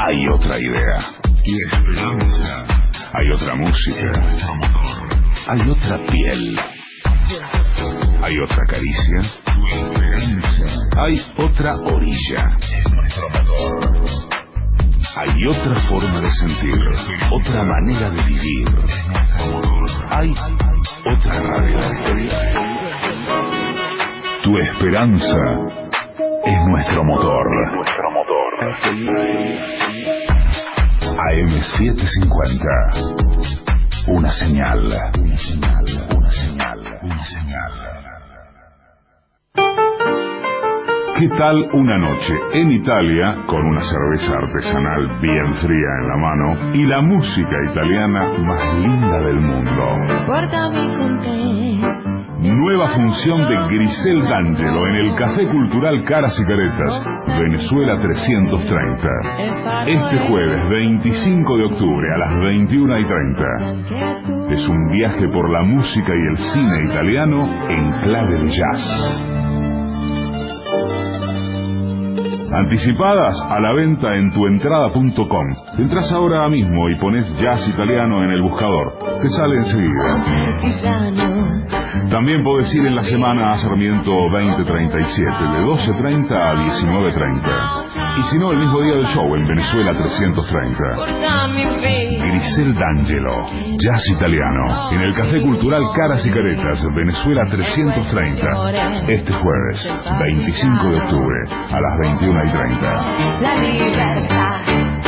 hay otra idea. Y esperanza. Hay otra música. Nuestro motor. Hay otra piel. Hay otra caricia. Tu esperanza. Hay otra orilla. Es nuestro motor. Hay otra forma de sentir, otra manera de vivir. Hay otra radio. Tu esperanza es nuestro motor. AM750. Una señal. Una señal. Una señal. Una señal. ¿Qué tal una noche en Italia con una cerveza artesanal bien fría en la mano y la música italiana más linda del mundo? Nueva función de Grisel D'Angelo en el Café Cultural Caras y Caretas, Venezuela 330. Este jueves 25 de octubre a las 21:30. Es un viaje por la música y el cine italiano en clave de jazz. Anticipadas a la venta en tuentrada.com. Entras ahora mismo y pones jazz italiano en el buscador. Te sale enseguida. También podés ir en la semana a Sarmiento 2037, de 12:30 a 19:30. Y si no, el mismo día del show en Venezuela 330. Grisel D'Angelo, jazz italiano, en el Café Cultural Caras y Caretas, Venezuela 330. Este jueves, 25 de octubre, a las 21:30. La libertad.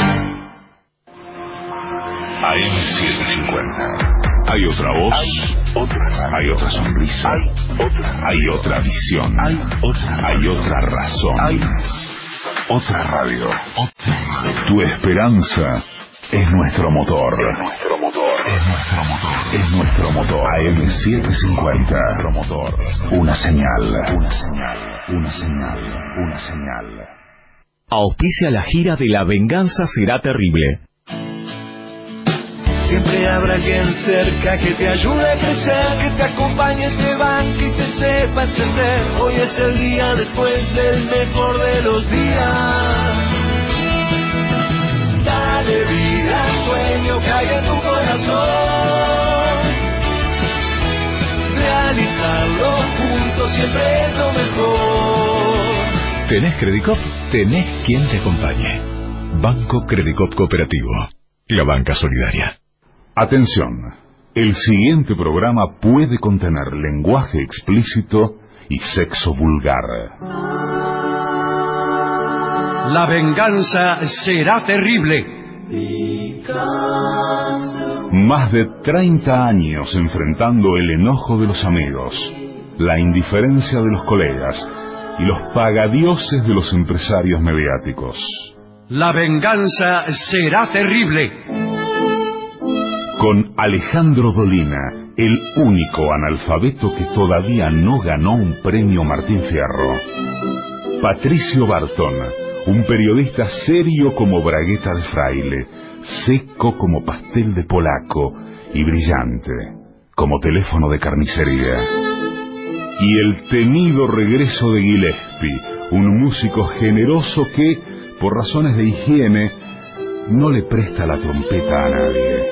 AM750. Hay otra voz, hay otra sonrisa, hay otra visión, hay otra razón, otra radio. Tu esperanza es nuestro motor. Es nuestro motor. AM750. Una señal. Una señal. Auspicia la gira de La Venganza Será Terrible. Siempre habrá alguien cerca que te ayude a crecer, que te acompañe, te banque y te sepa entender. Hoy es el día después del mejor de los días. Dale vida al sueño que hay en tu corazón. Realizarlo juntos siempre es lo mejor. ¿Tenés Credicop? Tenés quien te acompañe. Banco Credicop Cooperativo. La banca solidaria. Atención, el siguiente programa puede contener lenguaje explícito y sexo vulgar. La venganza será terrible. Más de 30 años enfrentando el enojo de los amigos, la indiferencia de los colegas y los pagadioses de los empresarios mediáticos. La venganza será terrible. Con Alejandro Dolina, el único analfabeto que todavía no ganó un premio Martín Fierro. Patricio Bartón, un periodista serio como bragueta de fraile, seco como pastel de polaco y brillante como teléfono de carnicería. Y el temido regreso de Gillespie, un músico generoso que, por razones de higiene, no le presta la trompeta a nadie.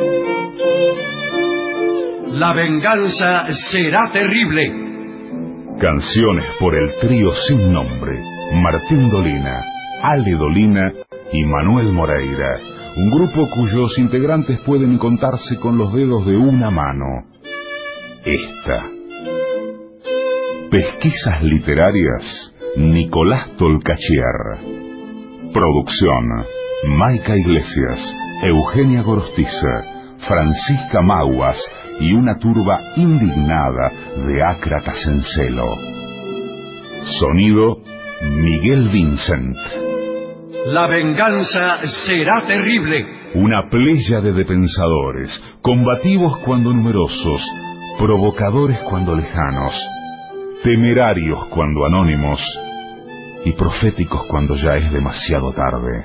La venganza será terrible. Canciones por el trío sin nombre, Martín Dolina, Ale Dolina y Manuel Moreira, un grupo cuyos integrantes pueden contarse con los dedos de una mano. Esta. Pesquisas literarias, Nicolás Tolcachier. Producción, Maica Iglesias, Eugenia Gorostiza, Francisca Maguas y una turba indignada de ácratas en celo. Sonido, Miguel Vincent. La venganza será terrible. Una pléyade de pensadores, combativos cuando numerosos, provocadores cuando lejanos, temerarios cuando anónimos y proféticos cuando ya es demasiado tarde.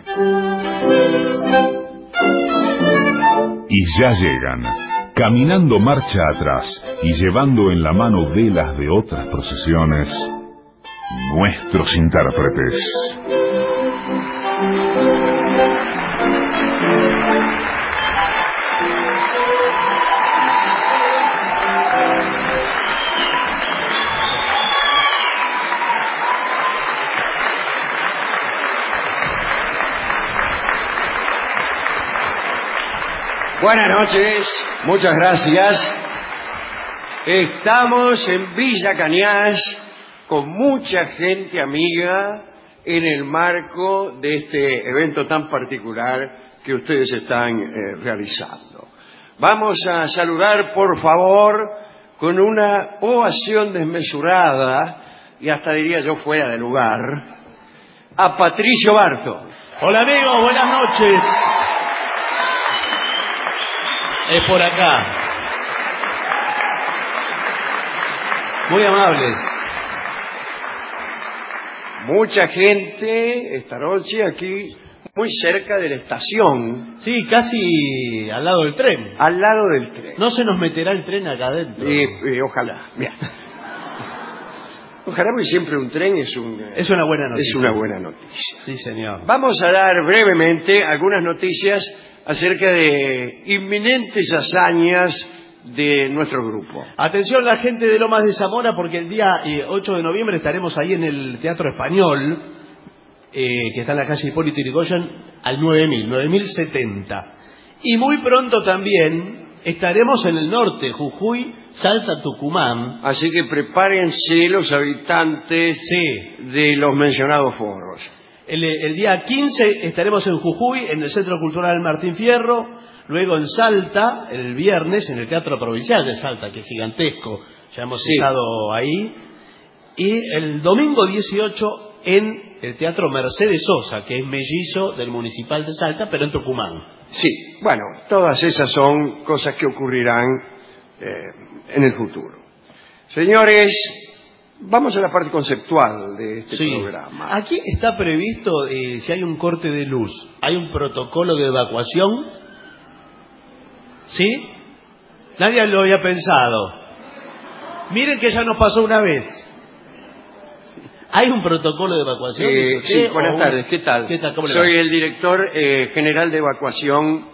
Y ya llegan, caminando marcha atrás y llevando en la mano velas de otras procesiones, nuestros intérpretes. Buenas noches, muchas gracias. Estamos en Villa Cañas con mucha gente amiga en el marco de este evento tan particular que ustedes están realizando. Vamos a saludar, por favor, con una ovación desmesurada y hasta diría yo fuera de lugar, a Patricio Barton. Hola amigos, buenas noches. Es por acá. Muy amables. Mucha gente esta noche aquí, muy cerca de la estación. Sí, casi al lado del tren. Al lado del tren. No se nos meterá el tren acá adentro. Ojalá. Bien. Ojalá, porque siempre un tren es una buena noticia. Es una buena noticia. Sí, señor. Vamos a dar brevemente algunas noticias acerca de inminentes hazañas de nuestro grupo. Atención la gente de Lomas de Zamora, porque el día 8 de noviembre estaremos ahí en el Teatro Español, que está en la calle Hipólito Yrigoyen, al 9070. Y muy pronto también estaremos en el norte, Jujuy, Salta, Tucumán. Así que prepárense los habitantes de los mencionados foros. El día 15 estaremos en Jujuy, en el Centro Cultural Martín Fierro. Luego en Salta, el viernes, en el Teatro Provincial de Salta, que es gigantesco. Ya hemos estado ahí. Y el domingo 18 en el Teatro Mercedes Sosa, que es mellizo del Municipal de Salta, pero en Tucumán. Sí, bueno, todas esas son cosas que ocurrirán en el futuro. Señores, vamos a la parte conceptual de este programa. Aquí está previsto, si hay un corte de luz, ¿hay un protocolo de evacuación? ¿Sí? Nadie lo había pensado. Miren que ya nos pasó una vez. ¿Hay un protocolo de evacuación? Sí, buenas tardes, ¿qué tal? Soy el director general de evacuación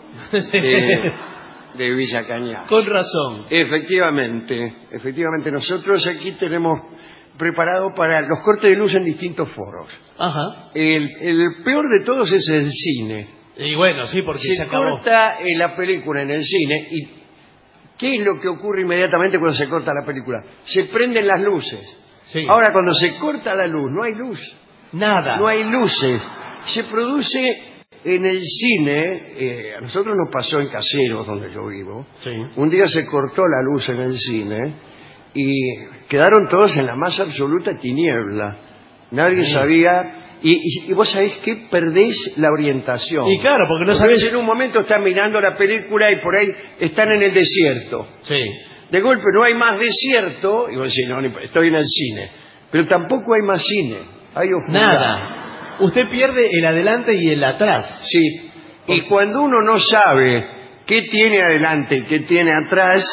de Villa Cañas. Con razón. Efectivamente, nosotros aquí tenemos preparado para los cortes de luz en distintos foros. Ajá. El peor de todos es el cine. Y bueno, sí, porque se acabó. corta la película en el cine y ¿qué es lo que ocurre inmediatamente cuando se corta la película? Se prenden las luces. Sí. Ahora, cuando se corta la luz, no hay luz. Nada. No hay luces. Se produce en el cine, a nosotros nos pasó en Caseros, donde yo vivo. Sí. Un día se cortó la luz en el cine y quedaron todos en la más absoluta tiniebla. Nadie sabía. Y vos sabés que perdés la orientación. Y claro, porque no sabés. En un momento están mirando la película y por ahí están en el desierto. Sí. De golpe no hay más desierto, y vos decís, no, estoy en el cine. Pero tampoco hay más cine. Hay oscuridad. Nada. Usted pierde el adelante y el atrás. Sí. Y cuando uno no sabe qué tiene adelante y qué tiene atrás,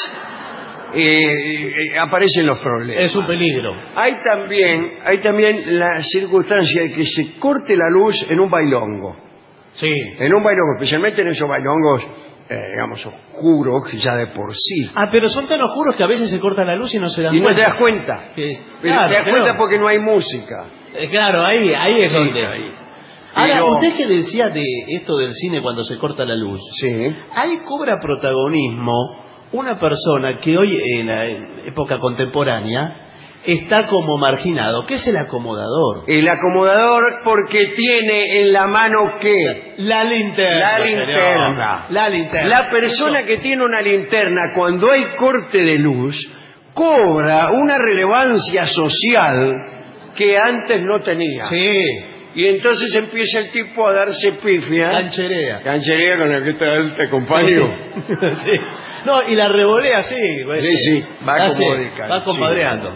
aparecen los problemas. Es un peligro. Hay también la circunstancia de que se corte la luz en un bailongo. Sí. En un bailongo, especialmente en esos bailongos, digamos, oscuros, ya de por sí. Ah, pero son tan oscuros que a veces se corta la luz y no se dan Y no cuenta. te das cuenta. Claro, te das cuenta porque no hay música. Claro, ahí es donde. Ahí. Ahora, Pero... usted que decía de esto del cine cuando se corta la luz. Sí. Ahí cobra protagonismo una persona que hoy, en la época contemporánea, está como marginado. ¿Qué es el acomodador? El acomodador porque tiene en la mano ¿qué? La linterna. La linterna. La linterna. La persona que tiene una linterna, cuando hay corte de luz, cobra una relevancia social que antes no tenía. Sí. Y entonces empieza el tipo a darse pifia. Cancherea con la que te acompaño. Sí. No, y la revolea, sí. Sí, va compadreando.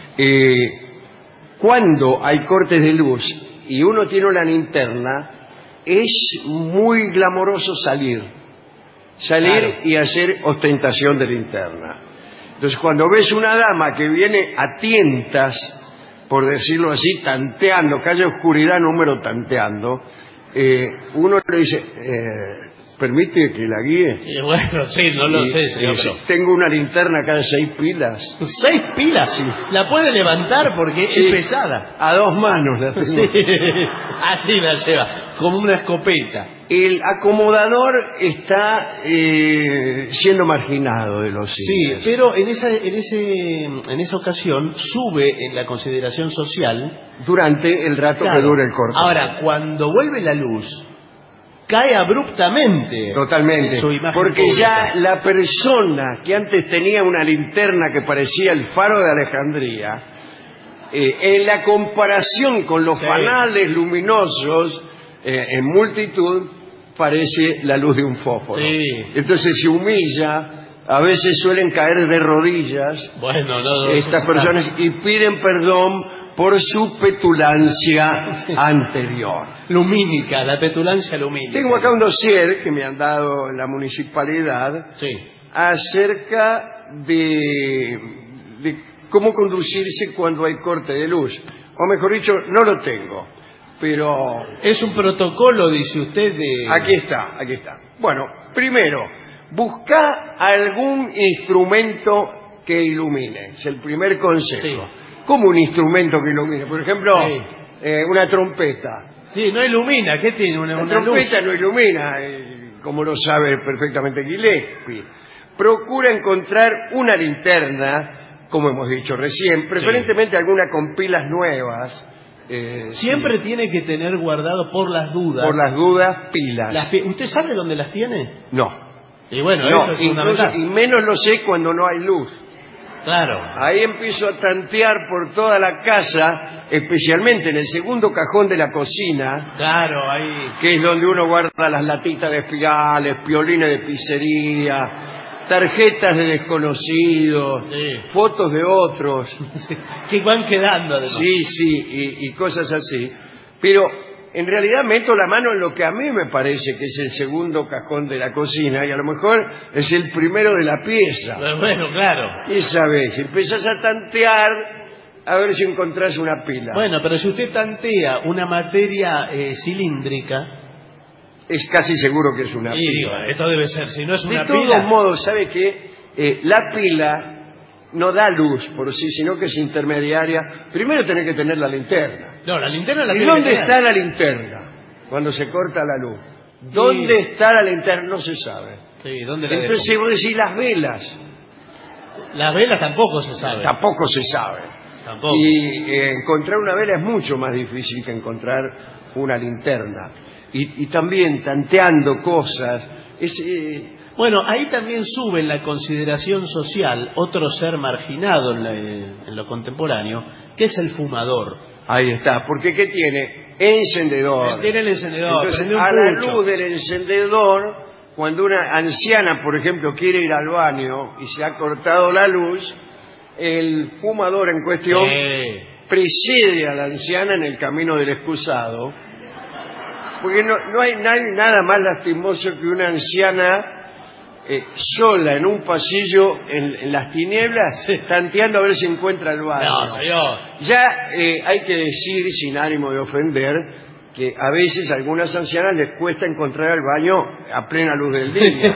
Cuando hay cortes de luz y uno tiene una linterna, es muy glamoroso salir claro. Y hacer ostentación de linterna. Entonces, cuando ves una dama que viene a tientas, por decirlo así, tanteando, calle oscuridad número tanteando, uno le dice, ¿permite que la guíe? Y bueno, sí, no lo sé, señor. Tengo una linterna cada 6 pilas. ¿6 pilas? Sí. ¿La puede levantar? Porque es pesada. A 2 manos la tengo. Sí. Así la lleva, como una escopeta. el acomodador está siendo marginado de los cines. Sí, pero en esa ocasión sube en la consideración social durante el rato que dure el corto. Ahora, cuando vuelve la luz, cae abruptamente. Totalmente. Su imagen porque pública. ya la persona que antes tenía una linterna que parecía el faro de Alejandría, en la comparación con los fanales luminosos en multitud, parece la luz de un fósforo. Sí. Entonces se humilla, a veces suelen caer de rodillas estas personas y piden perdón por su petulancia anterior. Lumínica, la petulancia lumínica. Tengo acá un dossier que me han dado en la municipalidad acerca de cómo conducirse cuando hay corte de luz. O mejor dicho, no lo tengo, pero... Es un protocolo, dice usted, de... Aquí está. Bueno, primero, busca algún instrumento que ilumine. Es el primer consejo. Sí. ¿Cómo un instrumento que ilumine? Por ejemplo, una trompeta. Sí, no ilumina. ¿Qué tiene? Una trompeta luz. no ilumina, como lo sabe perfectamente Gillespie. Procura encontrar una linterna, como hemos dicho recién, preferentemente alguna con pilas nuevas. Siempre tiene que tener guardado por las dudas. Por las dudas, pilas. ¿Usted sabe dónde las tiene? No. Y bueno, no, eso es fundamental. Y menos lo sé cuando no hay luz. Claro. Ahí empiezo a tantear por toda la casa, especialmente en el segundo cajón de la cocina. Claro, ahí. Que es donde uno guarda las latitas de espigales, piolines de pizzería, tarjetas de desconocidos, fotos de otros. Que van quedando, además. Sí, y cosas así. Pero en realidad meto la mano en lo que a mí me parece que es el segundo cajón de la cocina y a lo mejor es el primero de la pieza. Bueno, claro. Y sabes, empezás a tantear a ver si encontrás una pila. Bueno, pero si usted tantea una materia cilíndrica... Es casi seguro que es una pila. Digo, esto debe ser, si no es una pila... De pila... todos modos, ¿sabe qué? La pila no da luz por sí, sino que es intermediaria. Primero tenés que tener la linterna. No, la linterna la ¿Y tiene dónde que está la linterna cuando se corta la luz? ¿Dónde está la linterna? No se sabe. Sí, ¿dónde la Entonces vos decís las velas. Las velas tampoco se sabe. Tampoco se sabe. Tampoco. Y encontrar una vela es mucho más difícil que encontrar una linterna. Y también tanteando cosas. Bueno, ahí también sube en la consideración social otro ser marginado en lo contemporáneo, que es el fumador. Ahí está, porque ¿qué tiene? Encendedor. Tiene el encendedor. Entonces, a la luz del encendedor, cuando una anciana, por ejemplo, quiere ir al baño y se ha cortado la luz, el fumador en cuestión precede a la anciana en el camino del excusado, porque no hay nada más lastimoso que una anciana sola en un pasillo en las tinieblas, tanteando a ver si encuentra el baño. No, señor. Ya hay que decir, sin ánimo de ofender, que a veces a algunas ancianas les cuesta encontrar el baño a plena luz del día.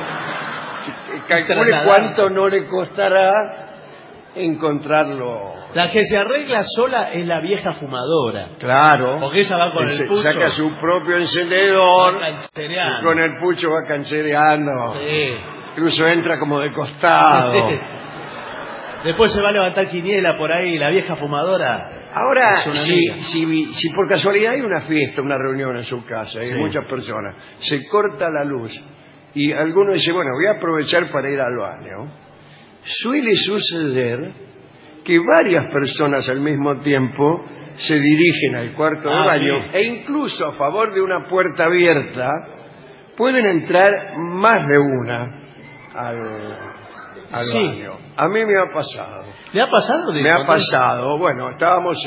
Calcule cuánto no le costará encontrarlo. La que se arregla sola es la vieja fumadora. Claro. Porque esa va con el pucho. Saca su propio encendedor. Y con el pucho va canchereando. Sí. Incluso entra como de costado. Sí. Después se va a levantar quiniela por ahí, la vieja fumadora. Ahora, si por casualidad hay una fiesta, una reunión en su casa, hay muchas personas, se corta la luz y alguno dice, bueno, voy a aprovechar para ir al baño. Suele suceder que varias personas al mismo tiempo se dirigen al cuarto de baño e incluso a favor de una puerta abierta pueden entrar más de una al baño. A mí me ha pasado. ¿Le ha pasado? Me ha pasado. Bueno, estábamos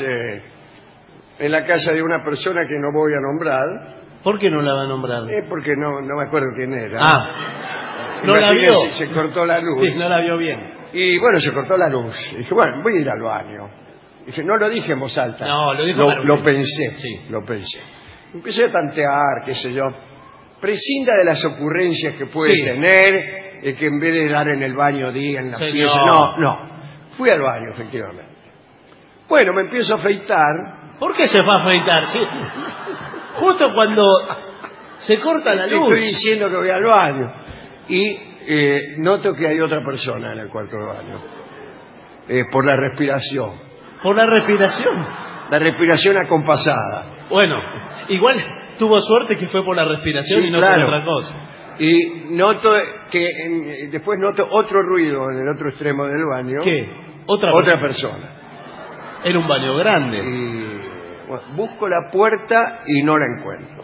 en la casa de una persona que no voy a nombrar. ¿Por qué no la va a nombrar? Porque no me acuerdo quién era. ¿No la vio? Se cortó la luz. Sí, no la vio bien. Y bueno, se cortó la luz. Y dije, bueno, voy a ir al baño. Dije, no lo dije en voz alta. No, lo dijo Lo pensé. Sí. Lo pensé. Empecé a tantear, qué sé yo. Prescinda de las ocurrencias que puede tener, que en vez de dar en el baño diga en la pieza. No. Fui al baño, efectivamente. Bueno, me empiezo a afeitar. ¿Por qué se fue a afeitar? Sí. Justo cuando Se corta la luz. Estoy diciendo que voy al baño. Y noto que hay otra persona en el cuarto de baño. Por la respiración. ¿Por la respiración? La respiración acompasada. Bueno, igual tuvo suerte que fue por la respiración Sí, y no claro. por otra cosa. Y noto que después noto otro ruido en el otro extremo del baño. ¿Qué? Otra persona. Era un baño grande. Y bueno, busco la puerta y no la encuentro.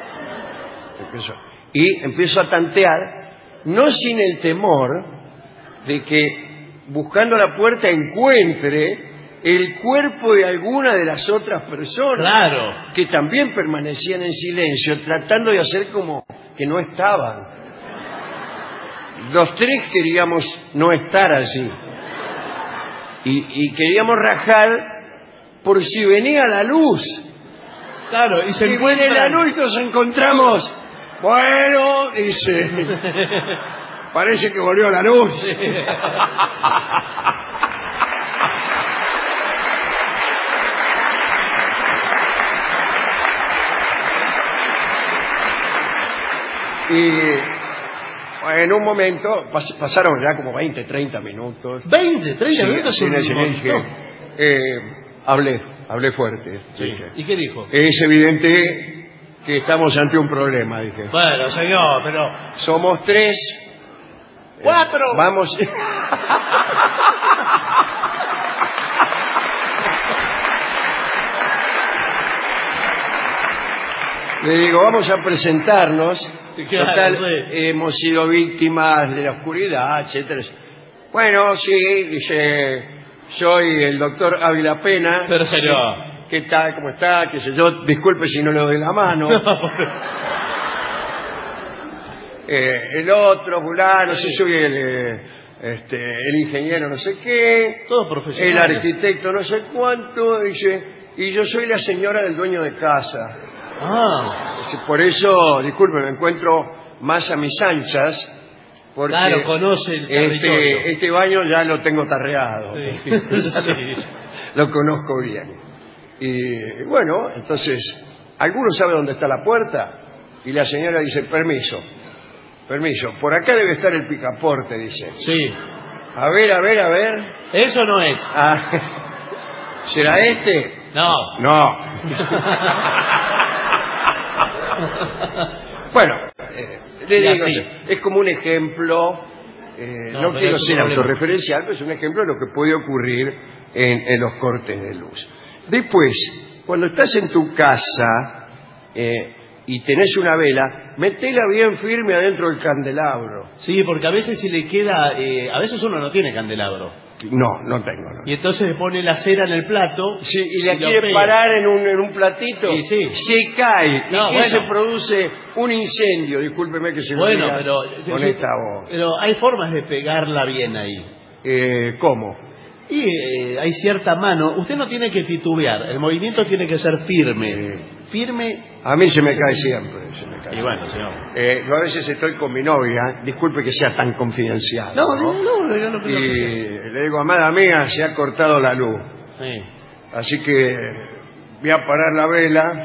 Empiezo a tantear, no sin el temor de que buscando la puerta encuentre el cuerpo de alguna de las otras personas. Claro. Que también permanecían en silencio, tratando de hacer como que no estaban. Los tres queríamos no estar allí. Y queríamos rajar por si venía la luz. Claro, y se Si viene la luz y nos encontramos. Bueno, dice. Parece que volvió la luz. Y en un momento, pasaron ya como 20, 30 minutos. 20, 30 minutos. Sí, hablé fuerte. Sí. Dije, ¿Y qué dijo? es evidente que estamos ante un problema, dije. Bueno, señor, pero... Somos tres. 4. Vamos. Le digo, vamos a presentarnos. Claro, Total, sí. hemos sido víctimas de la oscuridad, etcétera. Bueno, sí, dice, soy el doctor Ávila Pena. Pero señor. ¿Qué tal? ¿Cómo está? ¿Qué sé yo? Disculpe si no le doy la mano. El otro, fulano, sí, soy el ingeniero no sé qué. Todo profesional. El arquitecto no sé cuánto, dice, y yo soy la señora del dueño de casa. Ah, Dice, por eso, disculpe, me encuentro más a mis anchas. Porque claro, conoce el territorio. este baño ya lo tengo tarreado. Sí. Sí. Lo conozco bien. Y bueno, entonces, ¿alguno sabe dónde está la puerta? Y la señora dice, permiso, por acá debe estar el picaporte, dice. Sí. A ver. Eso no es. Ah, ¿será este? No. No. Bueno, le Y digo, así. es como un ejemplo, No, no pero quiero es un ser problema. autorreferencial, pero es un ejemplo de lo que puede ocurrir en los cortes de luz. Después, cuando estás en tu casa y tenés una vela, metela bien firme adentro del candelabro. Sí, porque a veces si le queda... a veces uno no tiene candelabro. No tengo. No. Y entonces le pone la cera en el plato. Sí, y la lo quiere pega. parar en un platito, Y sí. se cae, No, y que bueno. se produce un incendio. Discúlpeme que se lo Bueno, diga pero... con esta voz. Pero hay formas de pegarla bien ahí. ¿Cómo? Y hay cierta mano. Usted no tiene que titubear. El movimiento tiene que ser firme. Firme. A mí se me cae siempre. Y bueno, señor. Yo a veces estoy con mi novia, disculpe que sea tan confidencial. No, yo no creo Y que sea. le digo, amada mía, se ha cortado la luz. Sí. Así que voy a parar la vela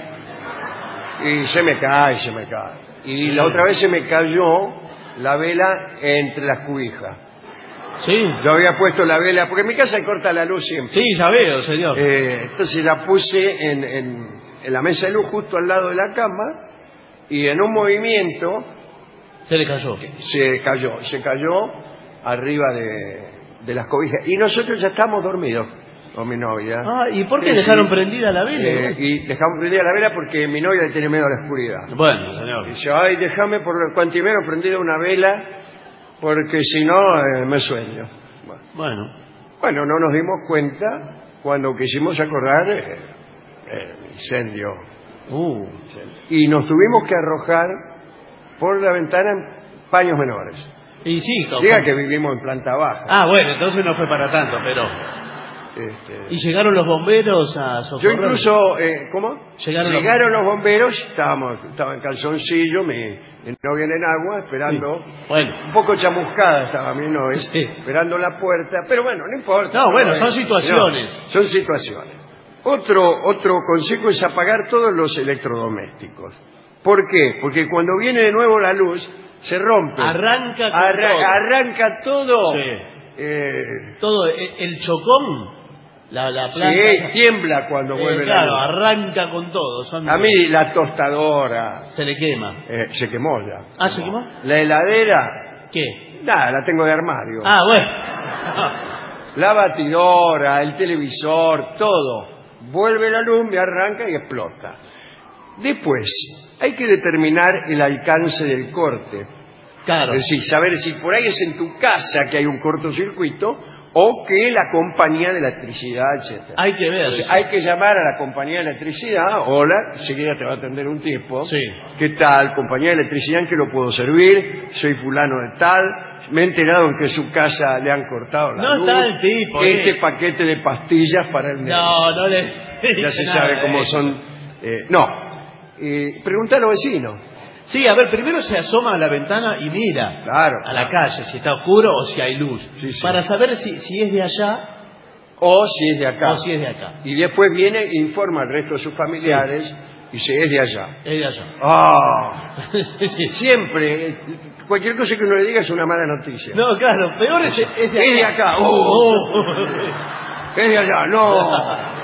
y se me cae. Y la otra vez se me cayó la vela entre las cubijas. Sí. Yo había puesto la vela, porque en mi casa corta la luz siempre. Sí, ya veo, señor. Entonces la puse en la mesa de luz justo al lado de la cama y en un movimiento Se le cayó. se cayó arriba de las cobijas. Y nosotros ya estábamos dormidos con mi novia. Ah, ¿y por qué Sí, dejaron sí. prendida la vela? Y dejamos prendida la vela porque mi novia tiene miedo a la oscuridad. Bueno, señor. Dice, ay, déjame por cuantimero prendida una vela porque si no me sueño. Bueno, no nos dimos cuenta cuando quisimos acordar el incendio. Y nos tuvimos que arrojar por la ventana paños menores. Y sí, Diga que vivimos en planta baja. Ah, bueno, entonces no fue para tanto, pero... ¿Y llegaron los bomberos a Yo socorrer? incluso, ¿cómo? Llegaron los bomberos, estaba en calzoncillo, mi novia en agua, esperando. Sí. Bueno. Un poco chamuscada estaba mi novia, Sí. esperando la puerta, pero bueno, no importa. No, bueno, son situaciones. No, son situaciones. Otro consejo es apagar todos los electrodomésticos. ¿Por qué? Porque cuando viene de nuevo la luz, se rompe. Arranca con todo. Arranca todo. Sí. Todo. El chocón, la planta. Sí, tiembla cuando vuelve la claro, luz. arranca con todo. A mí la tostadora... Se le quema. se quemó ya. ¿Ah, se quemó? La heladera... ¿Qué? Nada, la tengo de armario. Ah, bueno. La batidora, el televisor, todo. Vuelve la luz, me arranca y explota. Después, hay que determinar el alcance del corte. Claro. Es decir, saber si por ahí es en tu casa que hay un cortocircuito o que la compañía de electricidad, etc. Hay que ver. Entonces, hay que llamar a la compañía de electricidad. Hola, enseguida te va a atender un tipo. Sí. ¿Qué tal? Compañía de electricidad, ¿en qué lo puedo servir? Soy fulano de tal. Me he enterado en que su casa le han cortado la luz. No está el tipo. Este paquete de pastillas para el médico. No le... Ya se sabe cómo son. Pregunta a los vecinos. Sí, a ver, primero se asoma a la ventana y mira a la calle, si está oscuro o si hay luz. Sí, sí. Para saber si es de allá o si es de acá. O si es de acá. Y después viene e informa al resto de sus familiares y dice, es de allá. Es de allá. Sí. Siempre, cualquier cosa que uno le diga es una mala noticia. No, claro, peor es de acá. Es de acá. Es de allá, no.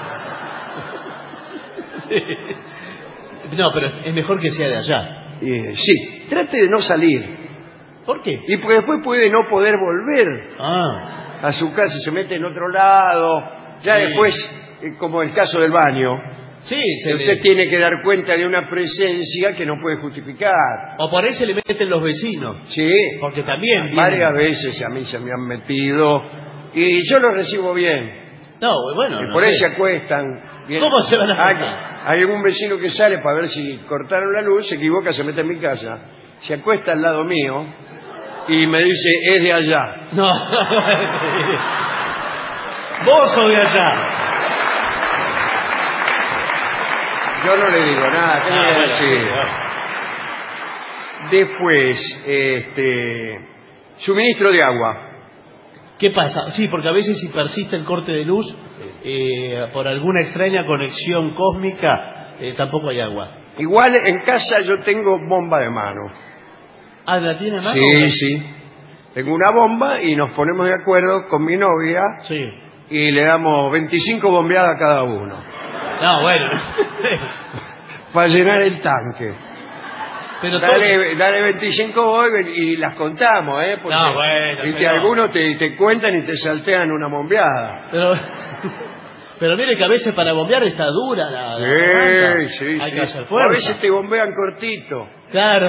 Sí. No, pero es mejor que sea de allá. Sí, trate de no salir. ¿Por qué? Y porque después puede no poder volver a su casa y se mete en otro lado. Ya después, como el caso del baño, usted tiene que dar cuenta de una presencia que no puede justificar. O por ahí se le meten los vecinos. Sí. Porque también varias veces a mí se me han metido y yo lo recibo bien. No, bueno. Y por ahí se acuestan. Bien. ¿Cómo se van a acostar? Hay algún vecino que sale para ver si cortaron la luz, se equivoca, se mete en mi casa, se acuesta al lado mío y me dice, es de allá. No, sí. Vos sos de allá. Yo no le digo nada, ¿qué le voy a decir? Después, suministro de agua. ¿Qué pasa? Sí, porque a veces si persiste el corte de luz, por alguna extraña conexión cósmica, tampoco hay agua. Igual en casa yo tengo bomba de mano. Ah, ¿la tiene a mano? Sí. Tengo una bomba y nos ponemos de acuerdo con mi novia y le damos 25 bombeadas a cada uno. No, bueno. Para llenar el tanque. Pero dale 25 hoy y las contamos, porque no, bueno, algunos te cuentan y te saltean una bombeada. Pero mire que a veces para bombear está dura la sí. Hay que hacer fuerza. A veces te bombean cortito. Claro,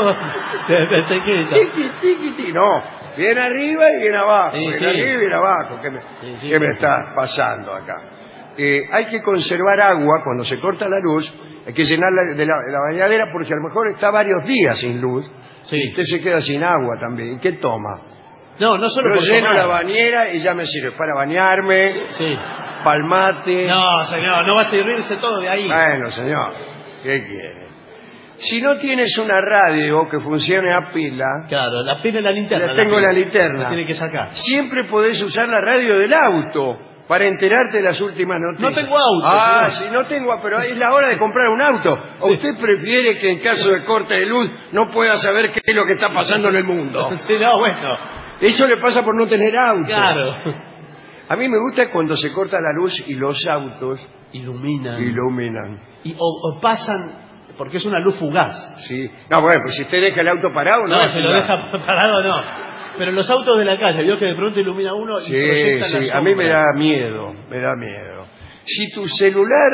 de chiquito. Tiqui. No, bien arriba y bien abajo. Arriba y bien abajo. ¿Qué me está pasando acá? Hay que conservar agua cuando se corta la luz. Hay que llenarla de la bañadera porque a lo mejor está varios días sin luz. Y usted se queda sin agua también. ¿Y qué toma? No solo yo por lleno tomar. la bañera y ya me sirve para bañarme, palmate. No, señor, no va a servirse todo de ahí. Bueno, señor, ¿qué quiere? Si no tienes una radio que funcione a pila... Claro, la pila es la linterna. La tengo la linterna. La tiene que sacar. Siempre podés usar la radio del auto para enterarte de las últimas noticias. No tengo auto. Sí, no tengo, pero es la hora de comprar un auto. ¿O usted prefiere que en caso de corte de luz no pueda saber qué es lo que está pasando en el mundo? Sí, no, bueno. Eso le pasa por no tener auto. Claro. A mí me gusta cuando se corta la luz y los autos iluminan. O pasan, porque es una luz fugaz. Sí. No, bueno, pues si usted deja el auto parado, no. No, si lo deja parado, no. Pero los autos de la calle, vio que de pronto ilumina uno y proyecta la sombra. A mí me da miedo. Si tu celular,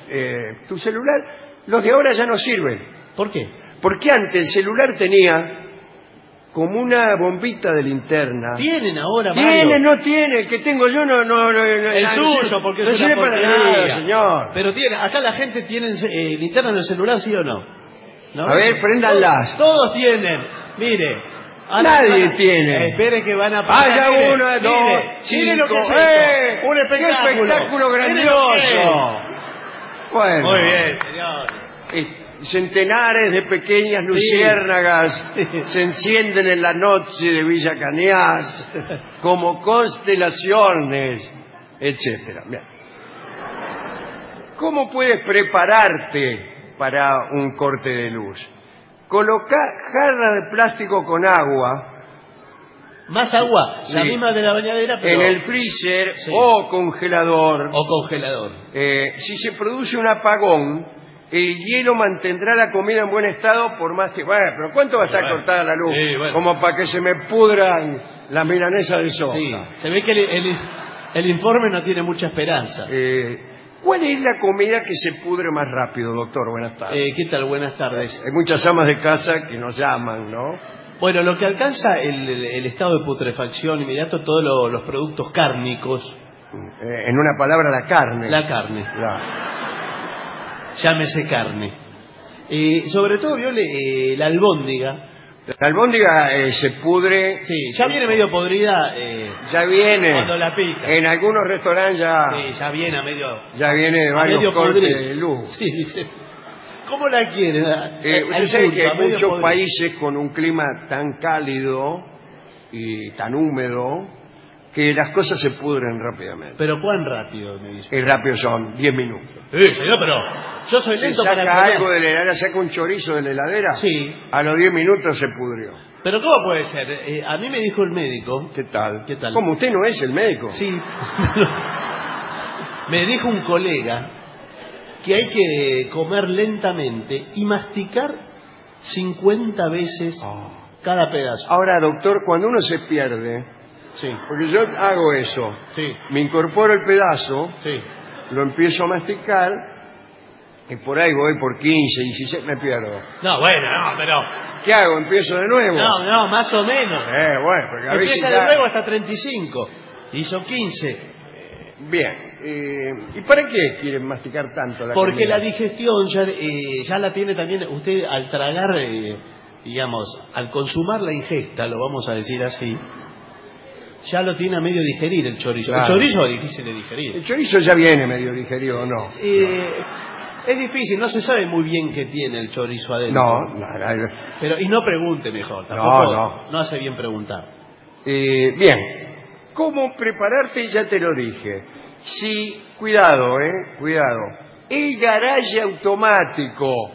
los de ahora ya no sirven. ¿Por qué? Porque antes el celular tenía como una bombita de linterna. ¿Tienen ahora, Mario? No tiene, el que tengo yo no. El suyo, porque no es sirve una para nada, señor. Pero acá la gente tiene linterna en el celular, ¿sí o no? A ver, préndanlas. Todos tienen, mire. Nadie tiene. Espere que van a pasar. Haya una, dos, miren lo que es cinco. esto. Un espectáculo. ¡Qué espectáculo grandioso! Bueno. Muy bien, señor. Centenares de pequeñas luciérnagas se encienden en la noche de Villa Cañas como constelaciones, etcétera. ¿Cómo puedes prepararte para un corte de luz. Colocar jarra de plástico con agua. Más agua, Sí. la misma de la bañadera, pero... En el freezer Sí. o congelador. O congelador. Si se produce un apagón, el hielo mantendrá la comida en buen estado por más tiempo. Bueno, pero ¿cuánto va a estar Bueno. cortada la luz? Sí, bueno. Como para que se me pudran las milanesas de soja. Sí, se ve que el informe no tiene mucha esperanza. ¿Cuál es la comida que se pudre más rápido, doctor? Buenas tardes. ¿Qué tal? Buenas tardes. Hay muchas amas de casa que nos llaman, ¿no? Bueno, lo que alcanza el estado de putrefacción inmediato, todos los productos cárnicos. En una palabra, la carne. La carne. La- Llámese carne. Sobre todo, viole, la albóndiga. La albóndiga se pudre. Sí, ya viene medio podrida. Ya viene. Cuando la pica. En algunos restaurantes Sí, ya viene a medio... ya viene de a varios medio cortes podrir. de luz. Sí, dice. ¿Cómo la quiere? Usted sabe que hay muchos países con un clima tan cálido y tan húmedo que las cosas se pudren rápidamente. Pero ¿cuán rápido? Me dice. Rápido son 10 minutos. Señor, pero yo soy lento Saca para comer. algo de la heladera, saca un chorizo de la heladera. Sí. A los 10 minutos se pudrió. Pero ¿cómo puede ser? A mí me dijo el médico... ¿Qué tal? ¿Qué tal? ¿Cómo usted no es el médico? Sí. Me dijo un colega que hay que comer lentamente y masticar 50 veces cada pedazo. Ahora, doctor, cuando uno se pierde, Sí, porque yo hago eso, sí, me incorporo el pedazo, sí. lo empiezo a masticar y por ahí voy por 15, 16, me pierdo. No, bueno, no, pero... ¿Qué hago? ¿Empiezo de nuevo? No, más o menos. Bueno, porque a veces Empieza ya- de nuevo hasta 35. Hizo 15. Bien. ¿Y para qué quieren masticar tanto la Porque comida? la digestión ya la tiene también usted al tragar, digamos, al consumar la ingesta, lo vamos a decir así, ya lo tiene a medio digerir el chorizo. Claro. El chorizo es difícil de digerir. El chorizo ya viene medio digerido, ¿o no? Es difícil, no se sabe muy bien qué tiene el chorizo adentro. No. Pero, y no pregunte mejor, tampoco No. hace bien preguntar. Bien. ¿Cómo prepararte? Ya te lo dije. Sí, cuidado, cuidado. El garaje automático.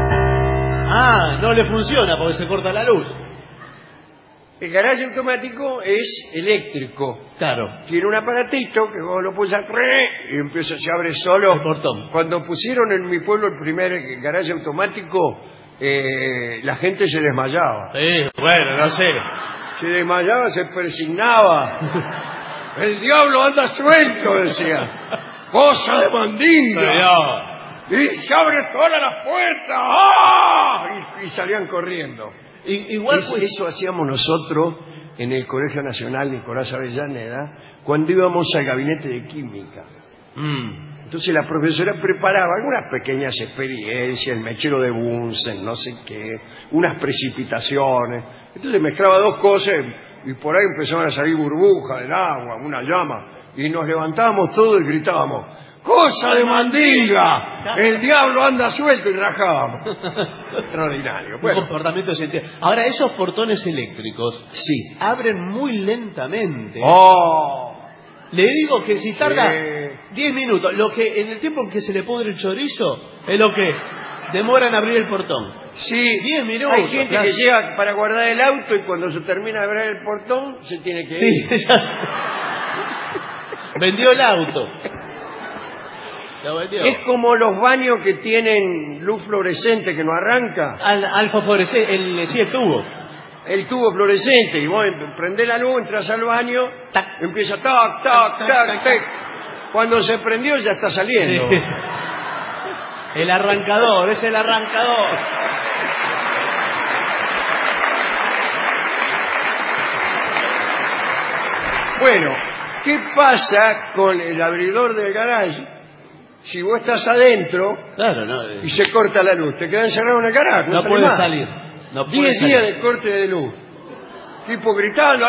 No le funciona porque se corta la luz. El garaje automático es eléctrico. Claro. Tiene un aparatito que vos lo pulsas y empieza, se abre solo. El portón. Cuando pusieron en mi pueblo el primer garaje automático, la gente se desmayaba. Bueno, no sé. Se desmayaba, se persignaba. El diablo anda suelto, decía. Cosa de mandinga. Y se abre todas las puertas. ¡Ah! Y salían corriendo. Igual Eso hacíamos nosotros en el Colegio Nacional Nicolás Avellaneda cuando íbamos al gabinete de química. Entonces la profesora preparaba algunas pequeñas experiencias, el mechero de Bunsen, no sé qué, unas precipitaciones. Entonces mezclaba dos cosas y por ahí empezaban a salir burbujas del agua, una llama, y nos levantábamos todos y gritábamos: ¡cosa de mandinga! ¡El diablo anda suelto! Y rajábamos. Extraordinario. un Bueno, comportamiento sentido. Ahora, esos portones eléctricos sí. abren muy lentamente. ¡Oh! Le digo que si tarda Sí. 10 minutos, lo que en el tiempo en que se le pudre el chorizo, es lo que demora en abrir el portón. Sí, 10 minutos. hay gente claro. que llega para guardar el auto y cuando se termina de abrir el portón se tiene que ir. Sí, ya sé. Vendió el auto. Lo vendió. Es como los baños que tienen luz fluorescente que no arranca. Al fosforescente, el tubo. El tubo fluorescente y vos prendés la luz, entras al baño, empieza tac, tac, tac, tac. Cuando se prendió ya está saliendo. Sí. El arrancador, es el arrancador. Bueno, ¿qué pasa con el abridor del garage? Si vos estás adentro Claro, no. y se corta la luz, te quedas encerrado en el garage. No salís puede más. salir. No puede 10 salir. días de corte de luz. Tipo gritando: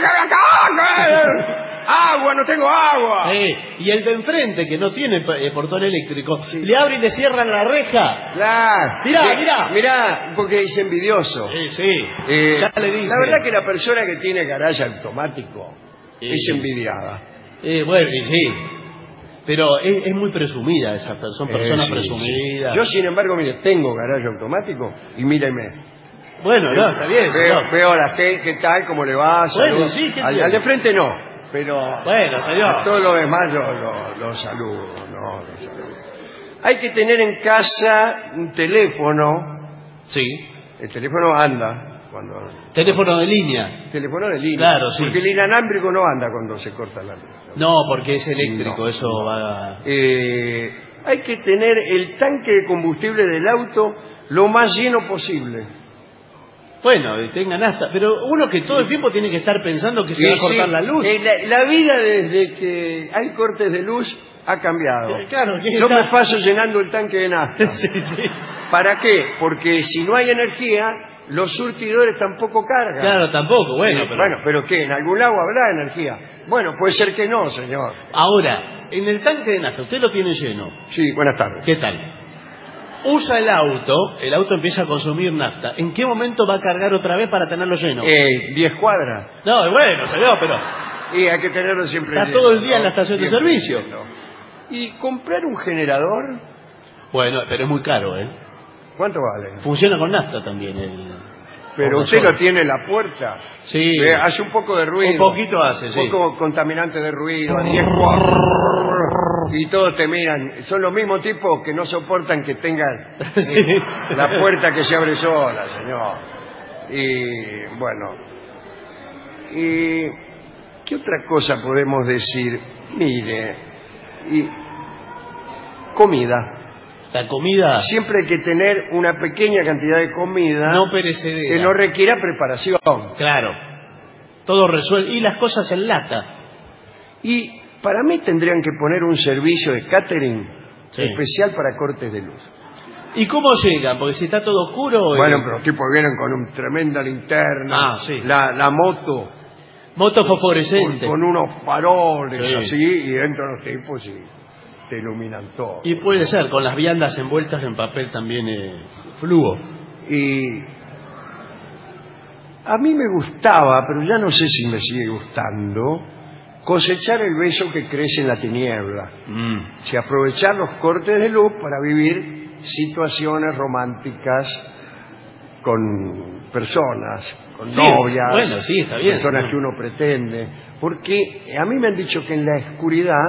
¡agua! ¡No tengo agua! Y el de enfrente, que no tiene portón eléctrico, le abre y le cierran la reja. Claro. Mirá. Mirá, porque es envidioso. Sí. Ya le dice. La verdad que la persona que tiene garaje automático es envidiada. Bueno, y sí. Pero es muy presumida esa persona, son personas Sí, presumidas. sí. Yo, sin embargo, mire, tengo garaje automático y míreme. Bueno, no, está bien. Veo a la gente, ¿qué tal? ¿Cómo le va? Bueno, sí, ¿qué al tiene? de frente no, pero Bueno, señor. a todo lo demás lo saludo, no, lo saludo. Hay que tener en casa un teléfono. Sí. El teléfono anda cuando... Teléfono de línea. Teléfono de línea. Claro, sí. Porque el inalámbrico no anda cuando se corta la luz. No, porque es eléctrico, No, eso no. va... Hay que tener el tanque de combustible del auto lo más lleno posible. Bueno, tengan hasta... Pero uno que todo el tiempo tiene que estar pensando que se va a cortar Sí, la luz. La vida desde que hay cortes de luz ha cambiado. Claro, que Yo está- me paso llenando el tanque de nafta. Sí, sí. ¿Para qué? Porque si no hay energía, los surtidores tampoco cargan. Claro, tampoco, bueno, pero... Bueno, pero ¿qué? ¿En algún lado habrá energía? Bueno, puede ser que no, señor. Ahora, en el tanque de nafta, usted lo tiene lleno. Sí, buenas tardes. ¿Qué tal? Usa el auto empieza a consumir nafta. ¿En qué momento va a cargar otra vez para tenerlo lleno? 10 cuadras. No, bueno, señor, pero... Y hay que tenerlo siempre Está lleno, todo el día ¿no? en la estación de Siempre servicio. lleno. ¿Y comprar un generador? Bueno, pero es muy caro, ¿eh? ¿Cuánto vale? Funciona con nafta también Pero con usted razón. lo tiene en la puerta. Sí. Hace un poco de ruido. Un poquito hace, sí. Un poco contaminante de ruido. a 10 cuadras. Y todos te miran. Son los mismos tipos que no soportan que tengan Sí. la puerta que se abre sola, señor. Y bueno. ¿Y qué otra cosa podemos decir? Mire, y comida. La comida Siempre hay que tener una pequeña cantidad de comida no perecedera. que no requiera preparación. Claro. Todo resuelve. Y las cosas en lata. Y para mí tendrían que poner un servicio de catering Sí. especial para cortes de luz. ¿Y cómo llegan? Porque si está todo oscuro... Bueno, pero los tipos vienen con una tremenda linterna, Ah, sí. la moto, Moto fosforescente. con unos faroles Sí. así, y entran los tipos y te iluminan todo. Y puede ser, con las viandas envueltas en papel también fluo. Y a mí me gustaba, pero ya no sé si me sigue gustando, cosechar el beso que crece en la tiniebla. Si aprovechar los cortes de luz para vivir situaciones románticas con personas, con Sí, novias, bueno, sí, está bien, personas sí. que uno pretende. Porque a mí me han dicho que en la oscuridad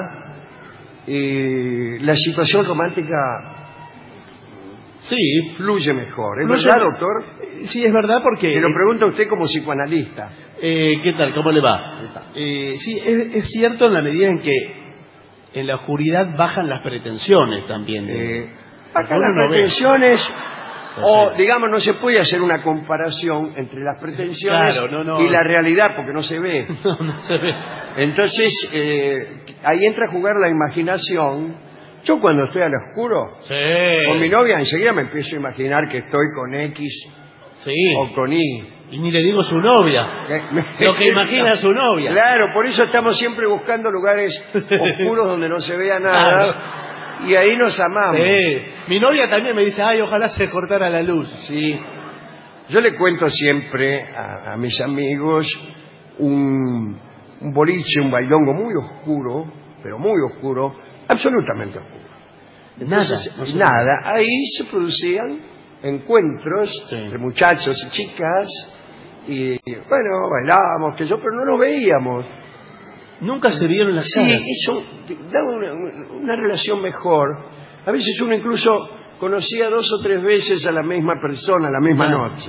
la situación romántica Sí. fluye mejor. ¿Es Fluye- verdad, doctor? Sí, es verdad porque... Se lo pregunta usted como psicoanalista. ¿Qué tal? ¿Cómo le va? Sí, es cierto en la medida en que en la oscuridad bajan las pretensiones también. Bajan Uno las no ve. pretensiones, No o sé. digamos, no se puede hacer una comparación entre las pretensiones Claro, no. y la realidad, porque no se ve. No se ve. Entonces, ahí entra a jugar la imaginación. Yo cuando estoy al oscuro, Sí. con mi novia, enseguida me empiezo a imaginar que estoy con X Sí. o con Y. Y ni le digo su novia. Lo que imagina su novia. Claro, por eso estamos siempre buscando lugares oscuros donde no se vea nada. Y ahí nos amamos. Sí. Mi novia también me dice, ay, ojalá se cortara la luz. Sí. Yo le cuento siempre a mis amigos un boliche, un bailongo muy oscuro, pero muy oscuro, absolutamente oscuro. Entonces, No sé. nada, ahí se producían encuentros Sí. entre muchachos y chicas, y bueno, bailábamos, pero no nos veíamos. Nunca se vieron las Sí, caras. eso da una relación mejor. A veces uno incluso conocía 2 o 3 veces a la misma persona la misma Claro. noche.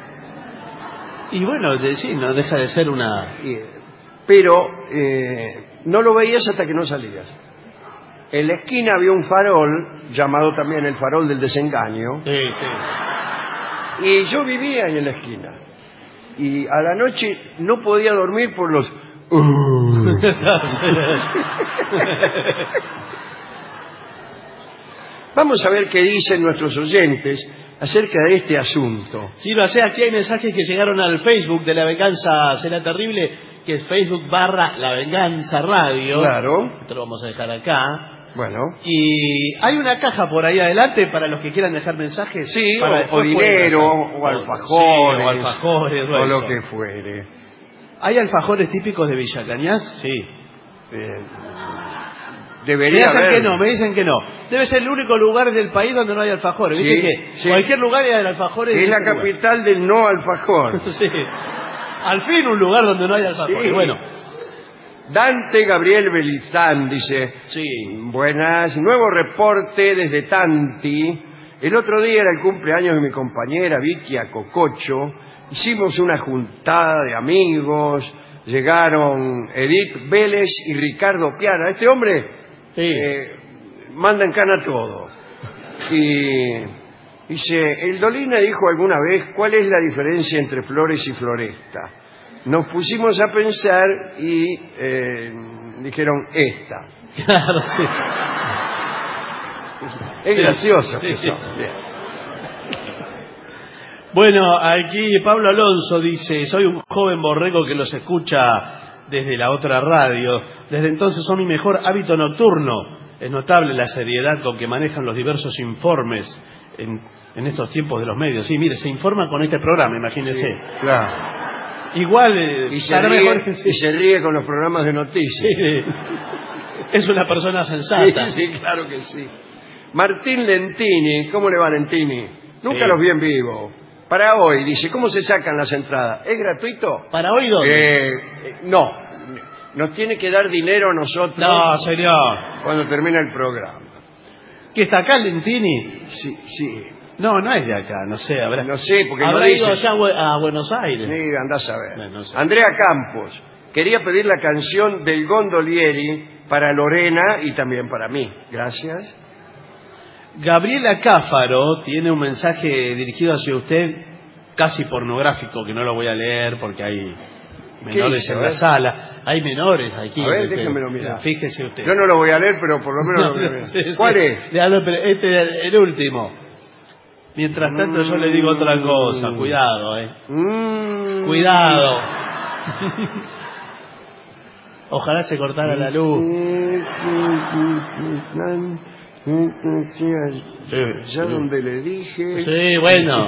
Y bueno, sí, no deja de ser una... Pero no lo veías hasta que no salías. En la esquina había un farol, llamado también el farol del desengaño, Sí, sí. y yo vivía ahí en la esquina. Y a la noche no podía dormir por los... Vamos a ver qué dicen nuestros oyentes acerca de este asunto. Sí, lo sé, aquí hay mensajes que llegaron al Facebook de La Venganza Será Terrible, que es Facebook/La Venganza Radio. Claro. Esto lo vamos a dejar acá. Bueno, Y hay una caja por ahí adelante para los que quieran dejar mensajes. sí, para o después dinero, pueden pasar. o alfajores, Sí, o alfajores, o lo eso. que fuere. ¿Hay alfajores típicos de Villa Cañas? Sí. Debería haber. Me dicen que no. Debe ser el único lugar del país donde no hay alfajores. Sí, ¿Viste que sí. cualquier lugar hay alfajores? Es la capital del no alfajor. Sí. Al fin un lugar donde no hay alfajores. Sí. Bueno. Dante Gabriel Belizán dice: Sí. buenas, nuevo reporte desde Tanti. El otro día era el cumpleaños de mi compañera Vicky Acococho. Hicimos una juntada de amigos. Llegaron Edith Vélez y Ricardo Piana. Este hombre manda en cana todo. Y dice: el Dolina dijo alguna vez cuál es la diferencia entre flores y floresta. Nos pusimos a pensar y dijeron esta. Claro, sí. Es gracioso. Sí, sí. Bien. Bueno, aquí Pablo Alonso dice: soy un joven borrego que los escucha desde la otra radio. Desde entonces son mi mejor hábito nocturno. Es notable la seriedad con que manejan los diversos informes en estos tiempos de los medios. Sí, mire, se informa con este programa, imagínese. Sí, claro. Igual y se ríe con los programas de noticias. Sí. Es una persona sensata. Sí, claro que sí. Martín Lentini, ¿cómo le va, Lentini? Nunca los vi en vivo. Para hoy, dice, ¿cómo se sacan las entradas? ¿Es gratuito? ¿Para hoy dónde? No. Nos tiene que dar dinero a nosotros. No, señor. Cuando termina el programa. ¿Qué está acá, Lentini? Sí, sí. No, no es de acá, no sé. No sé, porque habrá no dice. ido allá a Buenos Aires. Sí, andás a ver. No sé. Andrea Campos, quería pedir la canción del Gondolieri para Lorena y también para mí. Gracias. Gabriela Cáfaro tiene un mensaje dirigido hacia usted casi pornográfico, que no lo voy a leer porque hay menores en la sala. Hay menores aquí. A ver, déjamelo mirar. Fíjese usted. Yo no lo voy a leer, pero por lo menos lo voy a ver. Sí, ¿Cuál sí. es? Este es el último. Mientras tanto yo le digo otra cosa. Cuidado, Cuidado. Ojalá se cortara la luz. Ya donde le dije. Sí, bueno.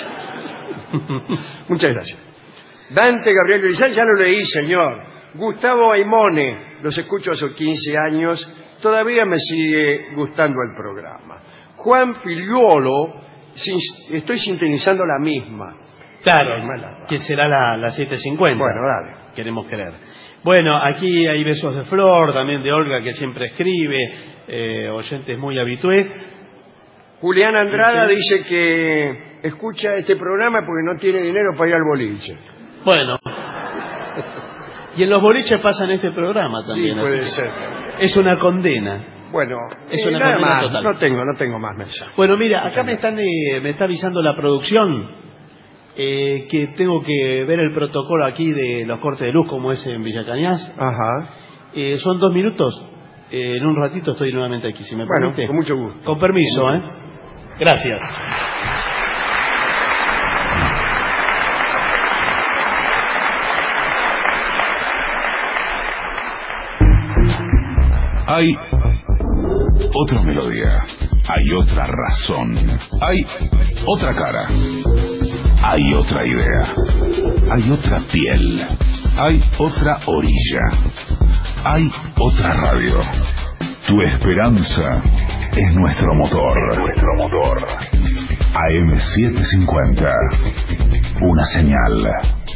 Muchas gracias. Dante Gabriel Belizán, ya lo leí, señor. Gustavo Aimone, los escucho hace 15 años, todavía me sigue gustando el programa. Juan Filiolo, estoy sintonizando la misma. Claro, que será la 7:50. Bueno, dale. Queremos creer. Bueno, aquí hay besos de Flor, también de Olga, que siempre escribe, oyentes muy habitués. Julián Andrada dice que escucha este programa porque no tiene dinero para ir al boliche. Bueno. Y en los boliches pasan este programa también. Sí, puede así. ser. Es una condena. Bueno, es una nada condena más. total. No tengo más mensajes. Bueno, mira, acá me está avisando la producción que tengo que ver el protocolo aquí de los cortes de luz como es en Villa Cañas. Ajá. Son 2 minutos. En un ratito estoy nuevamente aquí, si me permite. Con mucho gusto. Con permiso, Gracias. Hay otra melodía, hay otra razón, hay otra cara, hay otra idea, hay otra piel, hay otra orilla, hay otra radio. Tu esperanza es nuestro motor. AM750, una señal.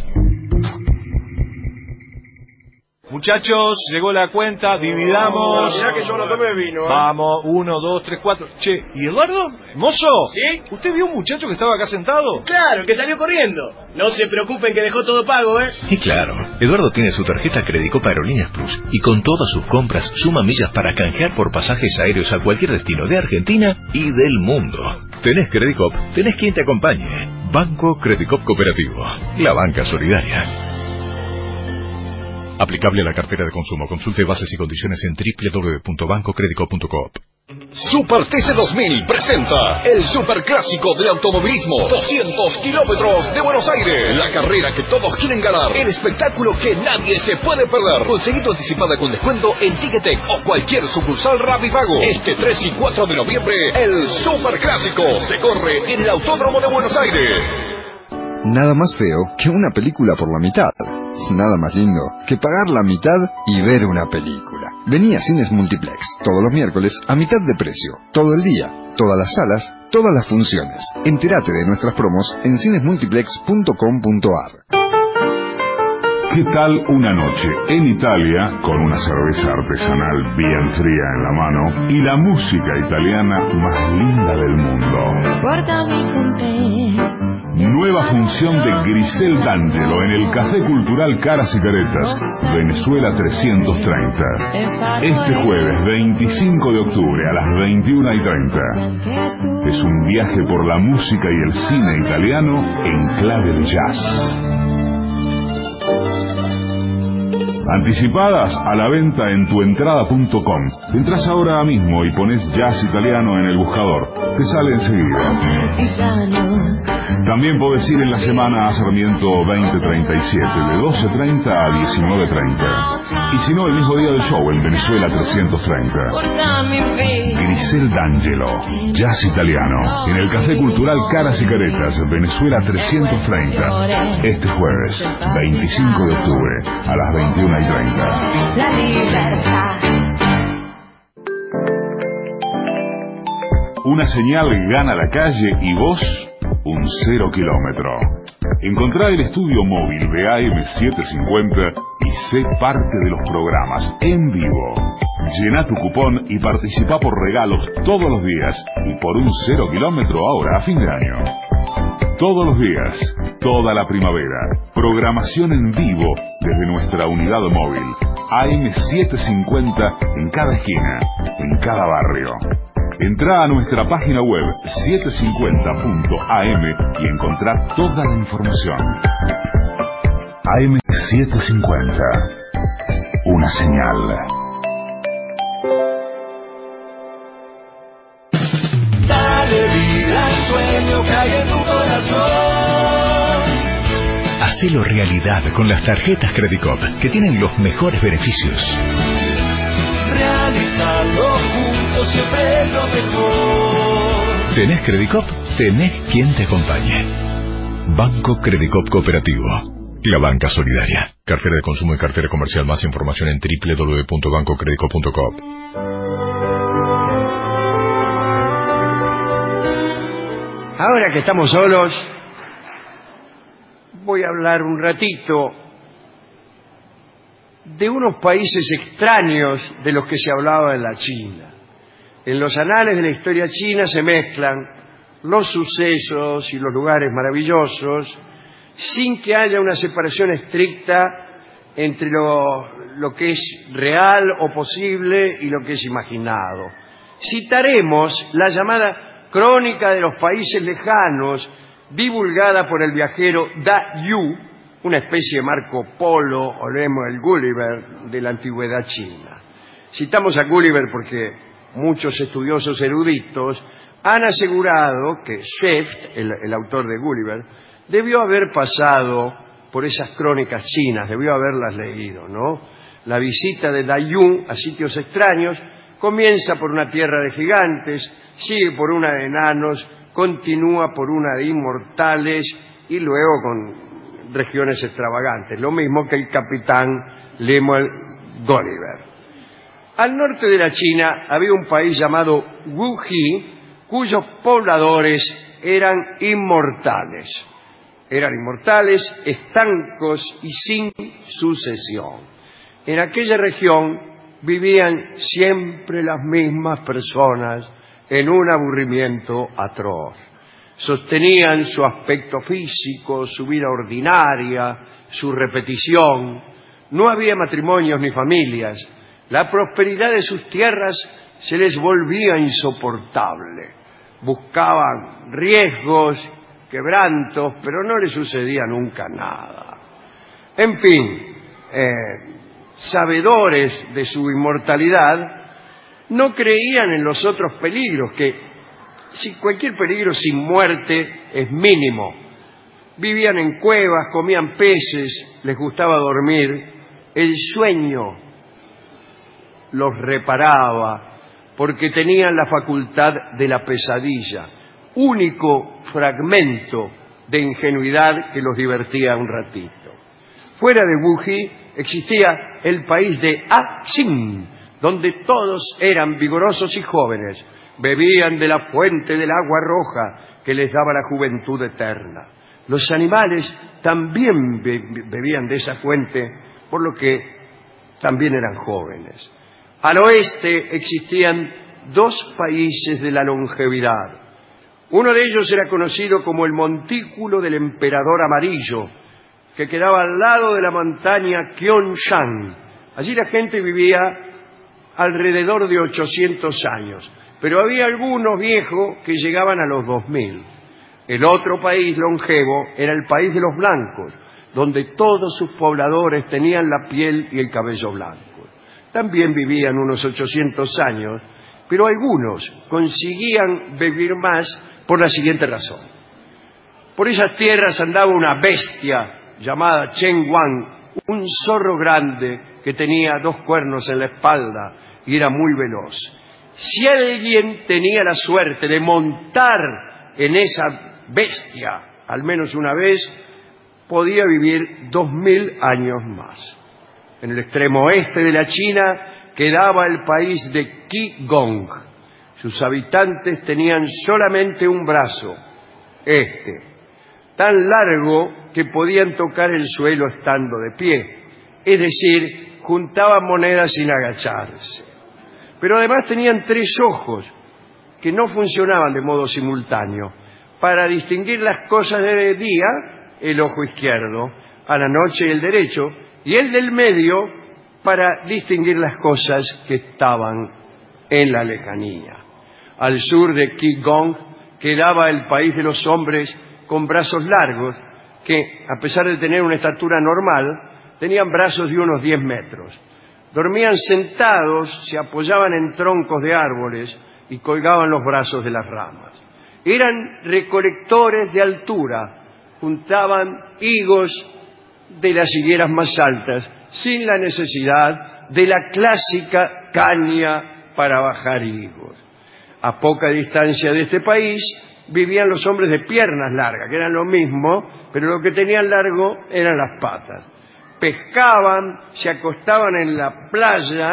Muchachos, llegó la cuenta, dividamos. Mirá que yo no tomé vino. Vamos, 1, 2, 3, 4. Che, ¿y Eduardo? ¿Mozo? ¿Sí? ¿Usted vio un muchacho que estaba acá sentado? Claro, que salió corriendo. No se preocupen que dejó todo pago, Y claro, Eduardo tiene su tarjeta Credicop Aerolíneas Plus y con todas sus compras suma millas para canjear por pasajes aéreos a cualquier destino de Argentina y del mundo. Tenés Credicop, tenés quien te acompañe. Banco Credicop Cooperativo, la banca solidaria. Aplicable a la cartera de consumo. Consulte bases y condiciones en www.bancocredico.coop. Super TC 2000 presenta el superclásico de automovilismo. 200 kilómetros de Buenos Aires. La carrera que todos quieren ganar. El espectáculo que nadie se puede perder. Conseguí tu anticipada con descuento en Ticketek o cualquier sucursal Rapipago. Este 3 y 4 de noviembre, el superclásico se corre en el Autódromo de Buenos Aires. Nada más feo que una película por la mitad. Nada más lindo que pagar la mitad y ver una película. Vení a Cines Multiplex todos los miércoles a mitad de precio, todo el día, todas las salas, todas las funciones. Entérate de nuestras promos en cinesmultiplex.com.ar. ¿Qué tal una noche en Italia con una cerveza artesanal bien fría en la mano y la música italiana más linda del mundo? Nueva función de Grisel D'Angelo en el Café Cultural Caras y Caretas, Venezuela 330. Este jueves 25 de octubre a las 21:30. Es un viaje por la música y el cine italiano en clave de jazz. Anticipadas a la venta en tuentrada.com. Entras ahora mismo y pones jazz italiano en el buscador. Te sale enseguida. También podés ir en la semana a Sarmiento 2037, de 12:30 a 19:30. Y si no, el mismo día del show en Venezuela 330. Grisel D'Angelo, jazz italiano, en el Café Cultural Caras y Caretas, Venezuela 330. Este jueves, 25 de octubre, a las 21:30. La libertad. Una señal gana la calle y vos un 0 kilómetro. Encontrá el estudio móvil de AM750 y sé parte de los programas en vivo. Llená tu cupón y participá por regalos todos los días y por un 0 kilómetro ahora a fin de año. Todos los días, toda la primavera, programación en vivo desde nuestra unidad móvil, AM750 en cada esquina, en cada barrio. Entrá a nuestra página web 750.am y encontrá toda la información. AM750, una señal. Dale vida al sueño que hay en tu corazón. Hacelo realidad con las tarjetas Credicop, que tienen los mejores beneficios. Realizarlo juntos siempre es lo mejor. ¿Tenés Credicop? Tenés quien te acompañe. Banco Credicop Cooperativo. La banca solidaria. Cartera de consumo y cartera comercial. Más información en www.bancocredicop.com. Ahora que estamos solos, voy a hablar un ratito de unos países extraños de los que se hablaba en la China. En los anales de la historia china se mezclan los sucesos y los lugares maravillosos sin que haya una separación estricta entre lo que es real o posible y lo que es imaginado. Citaremos la llamada Crónica de los Países Lejanos, divulgada por el viajero Da Yu, una especie de Marco Polo o leemos el Gulliver de la antigüedad china. Citamos a Gulliver porque muchos estudiosos eruditos han asegurado que Swift, el autor de Gulliver, debió haber pasado por esas crónicas chinas, debió haberlas leído, ¿no? La visita de Da Yu a sitios extraños comienza por una tierra de gigantes, sigue por una de enanos, continúa por una de inmortales y luego con regiones extravagantes, lo mismo que el capitán Lemuel Gulliver. Al norte de la China había un país llamado Wuji, cuyos pobladores eran inmortales. Eran inmortales, estancos y sin sucesión. En aquella región vivían siempre las mismas personas en un aburrimiento atroz. Sostenían su aspecto físico, su vida ordinaria, su repetición. No había matrimonios ni familias. La prosperidad de sus tierras se les volvía insoportable. Buscaban riesgos, quebrantos, pero no les sucedía nunca nada. En fin, sabedores de su inmortalidad, no creían en los otros peligros, que si cualquier peligro sin muerte es mínimo. Vivían en cuevas, comían peces, les gustaba dormir. El sueño los reparaba porque tenían la facultad de la pesadilla, único fragmento de ingenuidad que los divertía un ratito. Fuera de Wuji existía el país de Axin, donde todos eran vigorosos y jóvenes, bebían de la fuente del agua roja que les daba la juventud eterna. Los animales también bebían de esa fuente, por lo que también eran jóvenes. Al oeste existían dos países de la longevidad. Uno de ellos era conocido como el Montículo del Emperador Amarillo, que quedaba al lado de la montaña Gyeongsang. Allí la gente vivía alrededor de 800 años, pero había algunos viejos que llegaban a los 2000. El otro país longevo era el país de los blancos, donde todos sus pobladores tenían la piel y el cabello blanco. También vivían unos 800 años, pero algunos conseguían vivir más por la siguiente razón. Por esas tierras andaba una bestia llamada Chen Wang, un zorro grande que tenía 2 cuernos en la espalda y era muy veloz. Si alguien tenía la suerte de montar en esa bestia al menos una vez, podía vivir 2000 años más. En el extremo oeste de la China quedaba el país de Qigong. Sus habitantes tenían solamente un brazo, tan largo que podían tocar el suelo estando de pie, es decir, juntaban monedas sin agacharse. Pero además tenían 3 ojos que no funcionaban de modo simultáneo. Para distinguir las cosas de día, el ojo izquierdo, a la noche el derecho, y el del medio para distinguir las cosas que estaban en la lejanía. Al sur de Qigong quedaba el país de los hombres con brazos largos, que, a pesar de tener una estatura normal, tenían brazos de unos 10 metros. Dormían sentados, se apoyaban en troncos de árboles y colgaban los brazos de las ramas. Eran recolectores de altura, juntaban higos de las higueras más altas, sin la necesidad de la clásica caña para bajar higos. A poca distancia de este país vivían los hombres de piernas largas, que eran lo mismo, pero lo que tenían largo eran las patas. Pescaban, se acostaban en la playa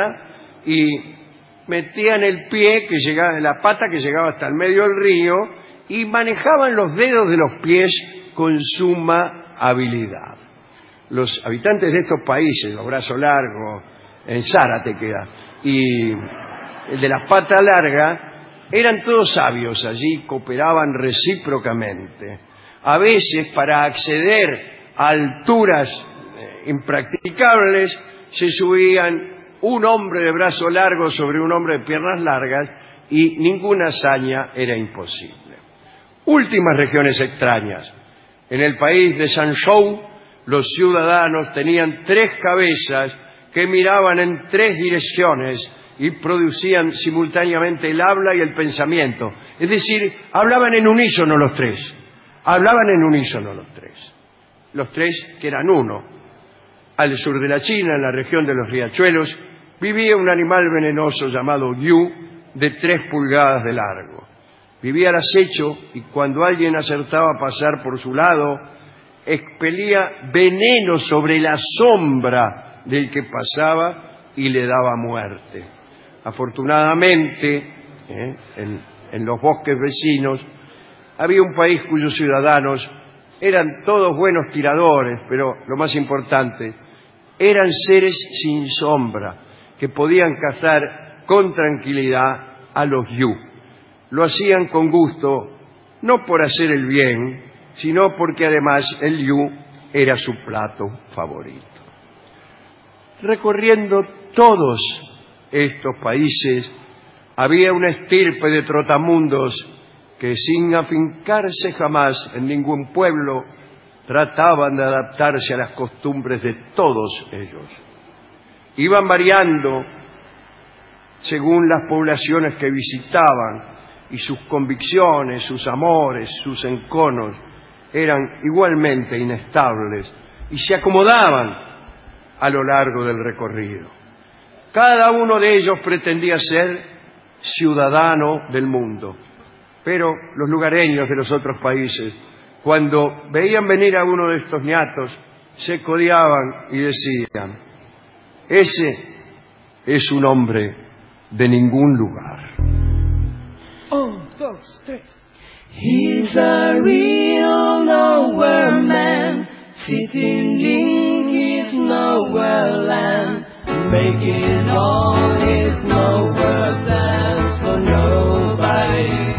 y metían el pie que llegaba, la pata que llegaba hasta el medio del río, y manejaban los dedos de los pies con suma habilidad. Los habitantes de estos países, los brazos largos, en Zárate queda, y el de las patas largas, eran todos sabios allí, cooperaban recíprocamente. A veces, para acceder a alturas impracticables, se subían un hombre de brazo largo sobre un hombre de piernas largas y ninguna hazaña era imposible. Últimas regiones extrañas. En el país de Sanzhou, los ciudadanos tenían 3 cabezas que miraban en 3 direcciones y producían simultáneamente el habla y el pensamiento. Es decir, hablaban en unísono los 3. Hablaban en unísono los 3. Los 3 que eran uno. Al sur de la China, en la región de los riachuelos, vivía un animal venenoso llamado Yu, de 3 pulgadas de largo. Vivía al acecho y cuando alguien acertaba a pasar por su lado, expelía veneno sobre la sombra del que pasaba y le daba muerte. Afortunadamente, en los bosques vecinos, había un país cuyos ciudadanos eran todos buenos tiradores, pero lo más importante, eran seres sin sombra, que podían cazar con tranquilidad a los Yu. Lo hacían con gusto, no por hacer el bien, sino porque además el Yu era su plato favorito. Recorriendo todos estos países, había una estirpe de trotamundos que, sin afincarse jamás en ningún pueblo, trataban de adaptarse a las costumbres de todos ellos. Iban variando según las poblaciones que visitaban, y sus convicciones, sus amores, sus enconos eran igualmente inestables y se acomodaban a lo largo del recorrido. Cada uno de ellos pretendía ser ciudadano del mundo, pero los lugareños de los otros países, cuando veían venir a uno de estos ñatos, se codeaban y decían: ese es un hombre de ningún lugar. 1, 2, 3. He's a real nowhere man, sitting in his nowhere land, making all his nowhere plans for nobody.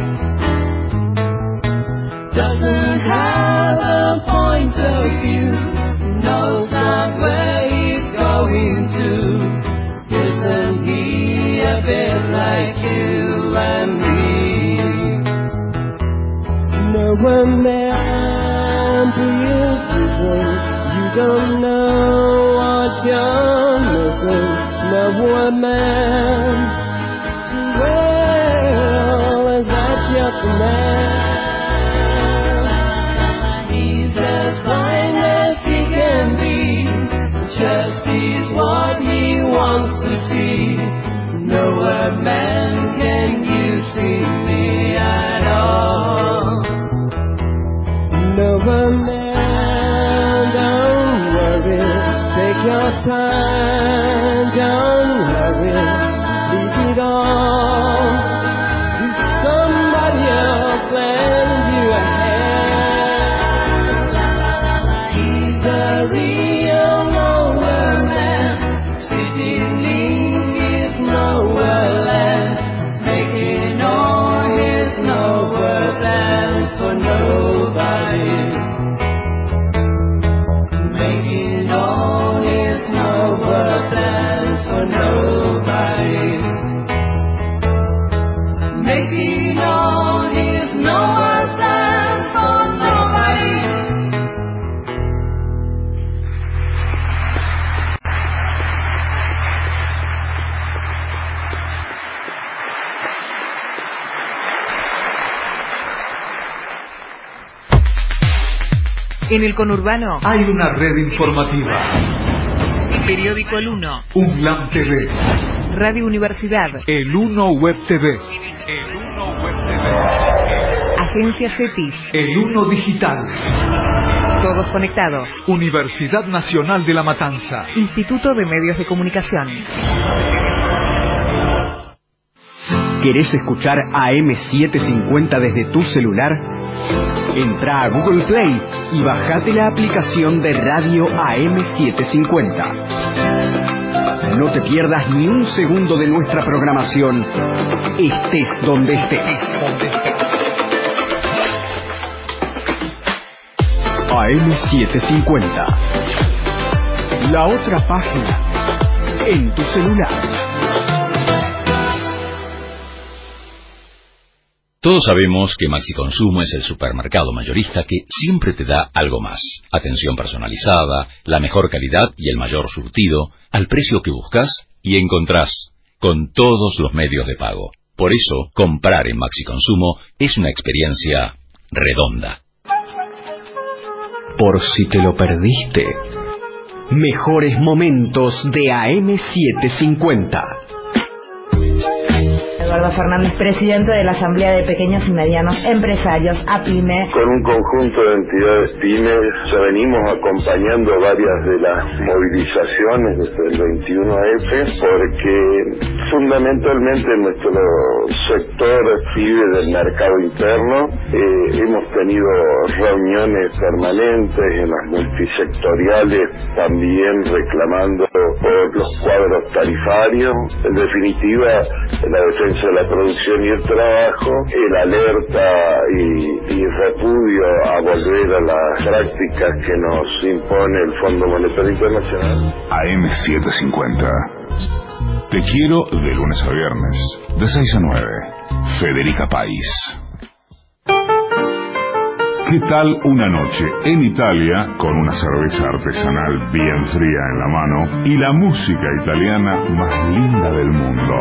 Doesn't have a point of view, knows not where he's going to. Isn't he a bit like you and me? Nowhere man, please listen, you don't know what you're missing. Nowhere man, well, is that just a man? He's as blind as he can be, just sees what he wants to see. Nowhere man, can you see me at all? Nowhere man, don't worry, take your time, don't hurry, leave it all to somebody else lend you a hand. He's a real nowhere man, sitting in his nowhere land, making all his nowhere plans for nobody. Making all his nowhere plans for nobody. Making all his nowhere plans for nobody. En el conurbano hay una red informativa. Periódico El Uno, UNLAM TV, Radio Universidad, El Uno Web TV, Agencia CETIS, El Uno Digital. Todos conectados. Universidad Nacional de La Matanza. Instituto de Medios de Comunicación. ¿Querés escuchar AM750 desde tu celular? Entra a Google Play y bajate la aplicación de Radio AM750. No te pierdas ni un segundo de nuestra programación, estés donde estés. AM750. La otra página en tu celular. Todos sabemos que Maxi Consumo es el supermercado mayorista que siempre te da algo más. Atención personalizada, la mejor calidad y el mayor surtido, al precio que buscas y encontrás, con todos los medios de pago. Por eso, comprar en Maxi Consumo es una experiencia redonda. Por si te lo perdiste, mejores momentos de AM750. Eduardo Fernández, presidente de la Asamblea de Pequeños y Medianos Empresarios, APYME. Con un conjunto de entidades pymes ya venimos acompañando varias de las movilizaciones desde el 21F, porque fundamentalmente nuestro sector vive del mercado interno. Hemos tenido reuniones permanentes en las multisectoriales, también reclamando por los cuadros tarifarios. En definitiva, la defensa de la producción y el trabajo, el alerta y repudio a volver a las prácticas que nos impone el Fondo Monetario Internacional. AM750. Te quiero de lunes a viernes, de 6 a 9. Federica País. ¿Qué tal una noche en Italia con una cerveza artesanal bien fría en la mano y la música italiana más linda del mundo?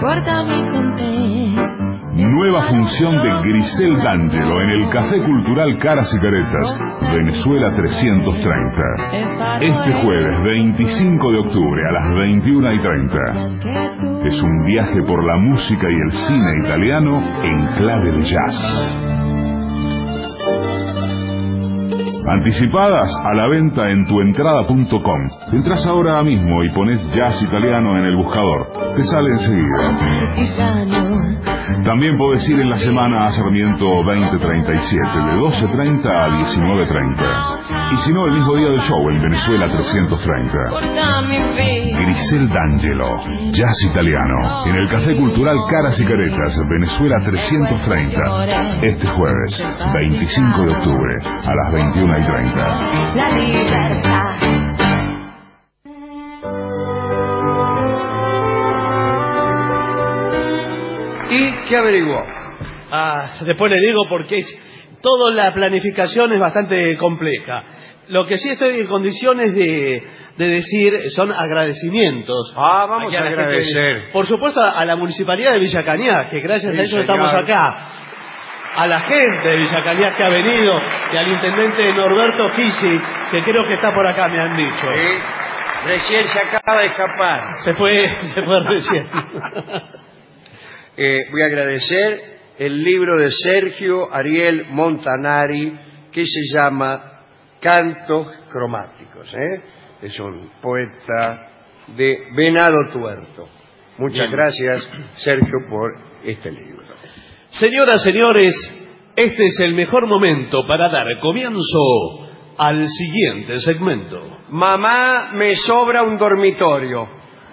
Nueva función de Grisel D'Angelo en el Café Cultural Caras y Caretas, Venezuela 330. Este jueves 25 de octubre a las 21:30. Es un viaje por la música y el cine italiano en clave de jazz. Anticipadas a la venta en tuentrada.com. Entras ahora mismo y pones Jazz Italiano en el buscador. Te sale enseguida. También podés ir en la semana a Sarmiento 2037, de 12:30 a 19:30. Y si no, el mismo día del show en Venezuela 330. Grisel D'Angelo, Jazz Italiano, en el Café Cultural Caras y Caretas, Venezuela 330. Este jueves, 25 de octubre, a las 21:30. La libertad. ¿Y qué averiguó? Después le digo porque toda la planificación es bastante compleja. Lo que sí estoy en condiciones de decir son agradecimientos. Vamos a agradecer. Por supuesto a la Municipalidad de Villa Cañas, que gracias Sí, a ellos señor. estamos acá. A la gente de Villa Cañas que ha venido, y al intendente Norberto Gisi, que creo que está por acá, me han dicho. Sí, recién se acaba de escapar. Se fue recién. Voy a agradecer el libro de Sergio Ariel Montanari, que se llama Cantos Cromáticos. Es un poeta de Venado Tuerto. Muchas gracias, Sergio, por este libro. Señoras, señores, este es el mejor momento para dar comienzo al siguiente segmento. Mamá, me sobra un dormitorio.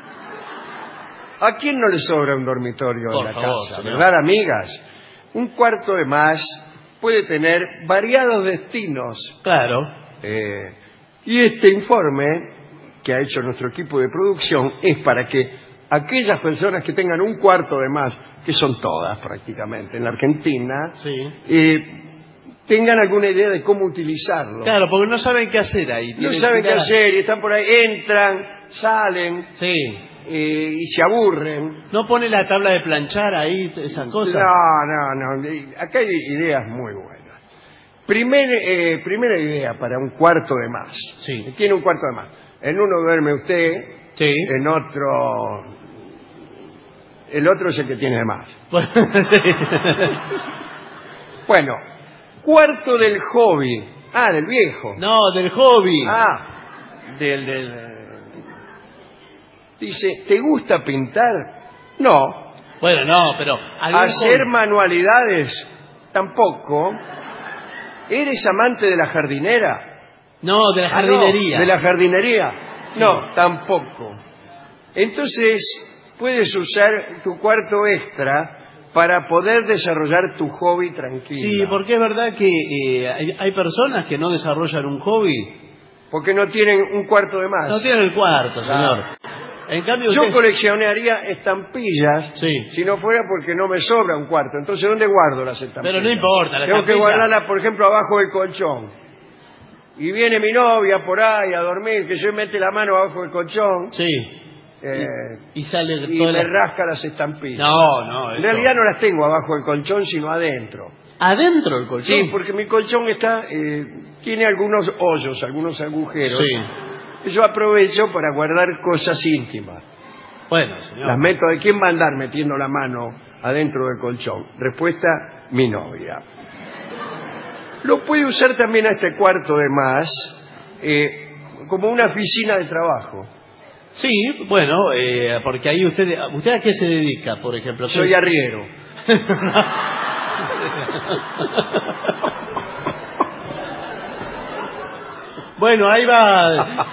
¿A quién no le sobra un dormitorio en la casa? señor. ¿Verdad, amigas? Un cuarto de más puede tener variados destinos. Claro. Y este informe que ha hecho nuestro equipo de producción es para que aquellas personas que tengan un cuarto de más, que son todas prácticamente en la Argentina, tengan alguna idea de cómo utilizarlo. Claro, porque no saben qué hacer ahí. No saben qué hacer y están por ahí, entran, salen y se aburren. ¿No pone la tabla de planchar ahí, esas cosas? No. Acá hay ideas muy buenas. Primera idea para un cuarto de más. Sí. Tiene un cuarto de más. En uno duerme usted, en otro... El otro es el que tiene de más. Bueno, cuarto del hobby. Del viejo. No, del hobby. Dice, ¿te gusta pintar? No. Bueno, no, pero... ¿Hacer manualidades? Tampoco. ¿Eres amante de la jardinera? No, de la jardinería. No, ¿de la jardinería? Sí. No, tampoco. Entonces, puedes usar tu cuarto extra para poder desarrollar tu hobby tranquilo. Sí, porque es verdad que hay personas que no desarrollan un hobby. Porque no tienen un cuarto de más. No tienen el cuarto, señor. En cambio, yo coleccionaría estampillas si no fuera porque no me sobra un cuarto. Entonces, ¿dónde guardo las estampillas? Pero no importa, la Tengo que guardarlas, por ejemplo, abajo del colchón. Y viene mi novia por ahí a dormir, que yo mete la mano abajo del colchón. Y sale y me rasca las estampillas. No. En realidad no las tengo abajo del colchón, sino adentro. ¿Adentro del colchón? Sí, porque mi colchón tiene algunos hoyos, algunos agujeros. Yo aprovecho para guardar cosas íntimas. Bueno, señor. Las meto. ¿De quién va a andar metiendo la mano adentro del colchón? Respuesta, mi novia. Lo puede usar también a este cuarto de más como una oficina de trabajo. Sí, bueno, porque ahí ¿usted a qué se dedica, por ejemplo? Soy arriero. Bueno, ahí va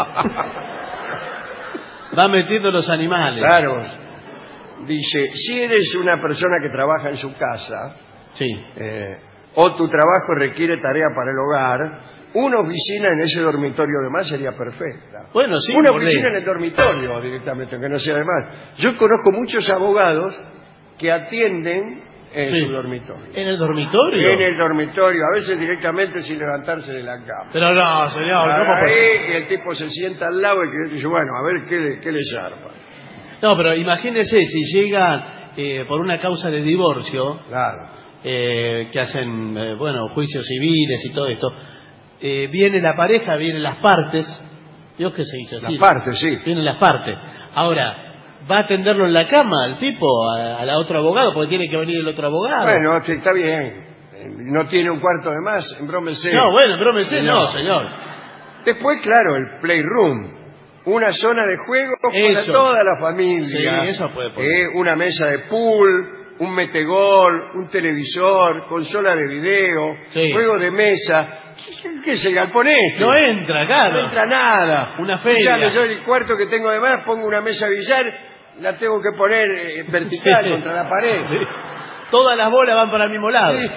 metiendo los animales. Claro. Dice, si eres una persona que trabaja en su casa, o tu trabajo requiere tarea para el hogar, una oficina en ese dormitorio de más sería perfecta. Bueno, sí. Una oficina en el dormitorio directamente, aunque no sea de más. Yo conozco muchos abogados que atienden en su dormitorio. ¿En el dormitorio? En el dormitorio, a veces directamente sin levantarse de la cama. Pero no, señor, ¿cómo puede ser? Y el tipo se sienta al lado y dice, bueno, a ver qué le zarpa. No, pero imagínese si llega por una causa de divorcio, que hacen, juicios civiles y todo esto, viene la pareja, vienen las partes, Dios que se dice así. Las partes, sí. Vienen las partes. Ahora, ¿va a atenderlo en la cama al tipo, a la otro abogado? Porque tiene que venir el otro abogado. Bueno, está bien. no tiene un cuarto de más, embrómese. No, bueno, embrómese, no, señor. Después, claro, el playroom. Una zona de juego para toda la familia. Sí, eso puede poner. Una mesa de pool, un metegol, un televisor, consola de video, juego de mesa. ¿Qué se galpone? No entra, claro. No entra nada. Una feria. Claro, yo el cuarto que tengo de más pongo una mesa de billar, la tengo que poner vertical contra la pared. Sí. Todas las bolas van para el mismo lado. Sí.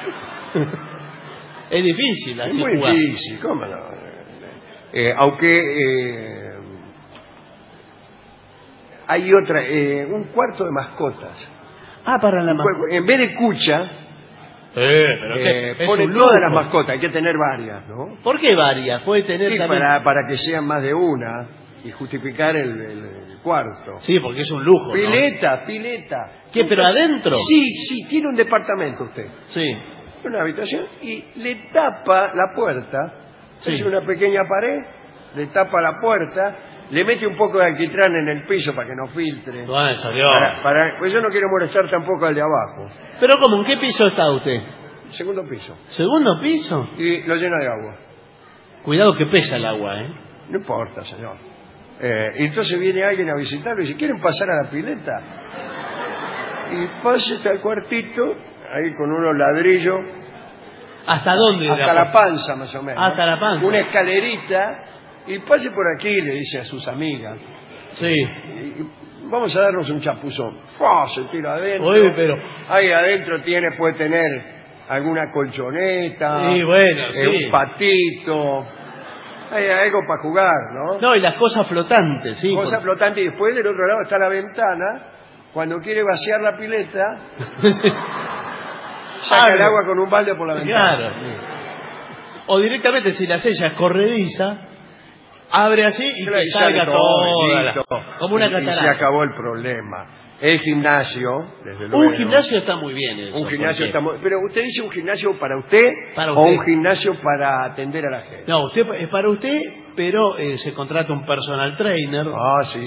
Es difícil así es muy jugar. difícil, ¿cómo no? Aunque hay otra, un cuarto de mascotas. Para la mascota. En vez de cucha, pero pone todas las mascotas, hay que tener varias, ¿no? ¿Por qué varias? Puede tener también... para que sean más de una y justificar el cuarto. Sí, porque es un lujo, pileta. ¿Qué, pero adentro? Sí, tiene un departamento usted. Sí. Una habitación y le tapa la puerta. Hace una pequeña pared, le tapa la puerta, le mete un poco de alquitrán en el piso para que no filtre. Pues yo no quiero molestar tampoco al de abajo. ¿Pero cómo? ¿En qué piso está usted? Segundo piso. ¿Segundo piso? Y lo llena de agua. Cuidado que pesa el agua, ¿eh? No importa, señor. Y entonces viene alguien a visitarlo y dice, ¿quieren pasar a la pileta? Y pase al cuartito, ahí con unos ladrillos. ¿Hasta dónde? Hasta la panza, más o menos. Hasta la panza. Una escalerita, y pase por aquí, le dice a sus amigas. Sí. Y vamos a darnos un chapuzón. Se tira adentro. Uy, pero... Ahí adentro puede tener alguna colchoneta, un patito, hay algo para jugar, ¿no? No, y las cosas flotantes, sí. Cosas flotantes, y después del otro lado está la ventana. Cuando quiere vaciar la pileta, saca el agua con un balde por la ventana. Claro. O directamente, si la sella es corrediza, abre así y que salga todo. Como una catarata. Y se acabó el problema. El gimnasio, desde luego. Un gimnasio está muy bien eso. Un gimnasio está muy... Pero usted dice un gimnasio para usted, o un gimnasio para atender a la gente. No, es para usted, pero se contrata un personal trainer. Sí.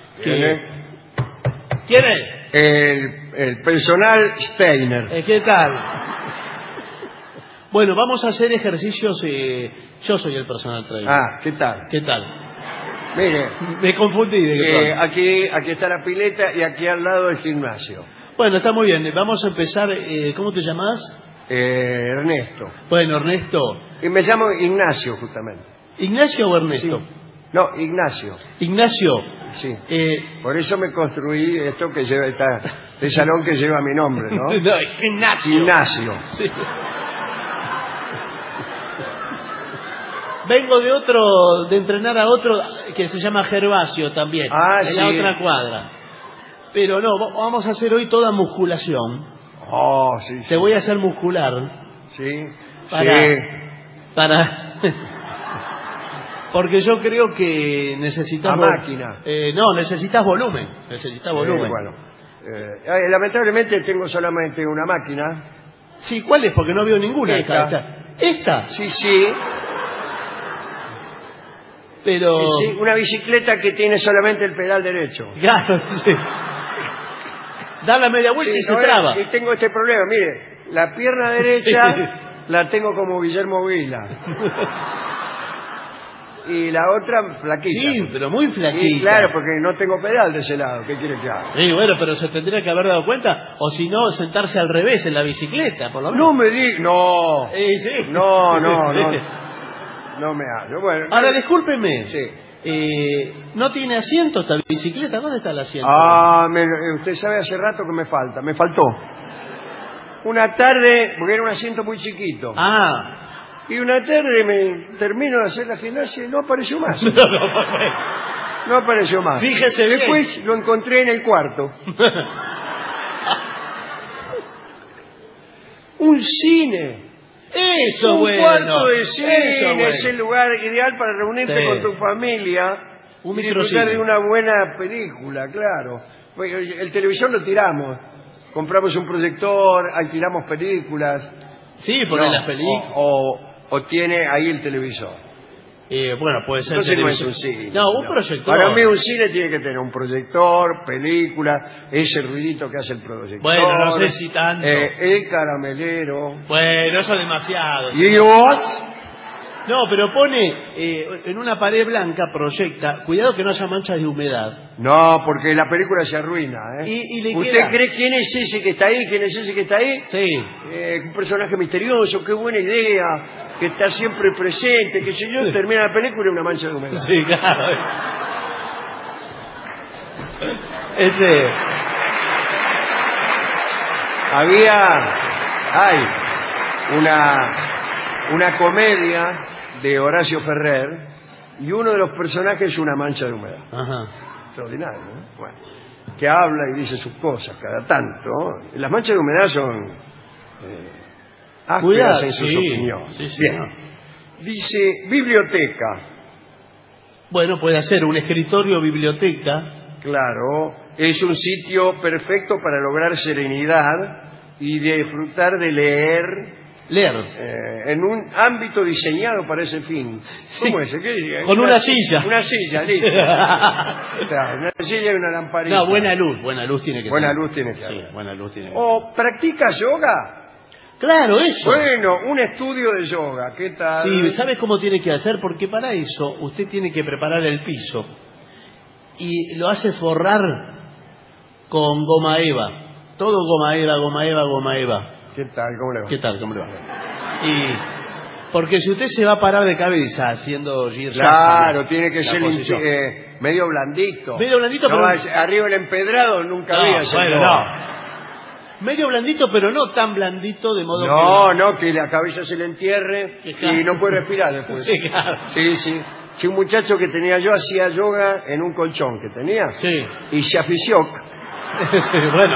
¿Quién es? El personal Steiner. ¿Qué tal? Bueno, vamos a hacer ejercicios. Yo soy el personal trainer. ¿Qué tal? ¿Qué tal? Mire, me confundí. Aquí está la pileta y aquí al lado el gimnasio. Bueno, está muy bien. Vamos a empezar. ¿Cómo te llamas? Ernesto. Bueno, Ernesto. Y me llamo Ignacio, justamente. ¿Ignacio o Ernesto? Sí. No, Ignacio. Ignacio. Sí. Por eso me construí esto que lleva el salón que lleva mi nombre, ¿no? No, Ignacio. Ignacio. Sí. Vengo de entrenar a otro que se llama Gervasio también, en la otra cuadra. Pero no, vamos a hacer hoy toda musculación. Sí. Te voy a hacer muscular. Sí. Para porque yo creo que necesitas... máquina. No, necesitas volumen. Bueno. Lamentablemente tengo solamente una máquina. Sí, ¿cuál es? Porque no veo ninguna. ¿Esta? Sí. Pero... Sí, una bicicleta que tiene solamente el pedal derecho. Claro, sí. Da la media vuelta y se traba. Y tengo este problema, mire, la pierna derecha la tengo como Guillermo Vila. Y la otra flaquita. Sí, pero muy flaquita. Y claro, porque no tengo pedal de ese lado. ¿Qué quiere que haga? Sí, bueno, pero se tendría que haber dado cuenta. O si no, sentarse al revés en la bicicleta, por lo menos. No me digas. No. Sí. No. Sí. No me hago. Bueno, ahora, discúlpeme. Sí. ¿No tiene asiento esta bicicleta? ¿Dónde está el asiento? Usted sabe hace rato que me faltó. Una tarde, porque era un asiento muy chiquito. Y una tarde me termino de hacer la gimnasia y no apareció más. No apareció más. Fíjese bien. Después lo encontré en el cuarto. Un cine. Eso, un bueno. cuarto de cine Eso, bueno. es el lugar ideal para reunirte con tu familia y disfrutar de una buena película, claro. El televisor lo tiramos. Compramos un proyector, alquilamos películas. Sí, poner las películas. O tiene ahí el televisor. Bueno, puede ser. Entonces no es un cine. No, un proyector. Para mí un cine tiene que tener un proyector, película, ese ruidito que hace el proyector. Bueno, no sé si tanto. El caramelero. Bueno, eso es demasiado. ¿Y vos? No, pero pone en una pared blanca, proyecta. Cuidado que no haya manchas de humedad. No, porque la película se arruina. Y le ¿Usted queda... cree quién es ese que está ahí? ¿Quién es ese que está ahí? Sí. Un personaje misterioso, qué buena idea, que está siempre presente, que si yo termina la película y una mancha de humedad. Sí, claro. Ese... Hay una comedia de Horacio Ferrer y uno de los personajes es una mancha de humedad. Ajá. Extraordinario, ¿no? Bueno, que habla y dice sus cosas cada tanto. Las manchas de humedad son ásperas en sus opiniones. Sí, sí, bien. no. Dice biblioteca. Bueno, puede ser un escritorio biblioteca. Claro, es un sitio perfecto para lograr serenidad y disfrutar de leer en un ámbito diseñado para ese fin. ¿Cómo es? ¿Qué? Con una silla. Una silla, listo. Claro, una silla y una lamparita. No, buena luz tiene que buena tener. Luz tiene que haber. Sí, buena luz tiene que ¿O practicas yoga? Claro, eso. Bueno, un estudio de yoga, ¿qué tal? Sí, ¿sabes cómo tiene que hacer? Porque para eso usted tiene que preparar el piso y lo hace forrar con goma eva. Todo goma eva, goma eva, goma eva. ¿Qué tal? ¿Cómo le va? ¿Qué tal? ¿Cómo le va? Y porque si usted se va a parar de cabeza haciendo girsasana, claro, tiene que ser medio blandito. Medio blandito, no, pero... arriba el empedrado nunca no, había. Bueno, no. Medio blandito, pero no tan blandito de modo que la cabeza se le entierre y no puede respirar después. Sí, claro. Sí. Sí, un muchacho que tenía yo hacía yoga en un colchón que tenía. Sí. Y se afició. Sí,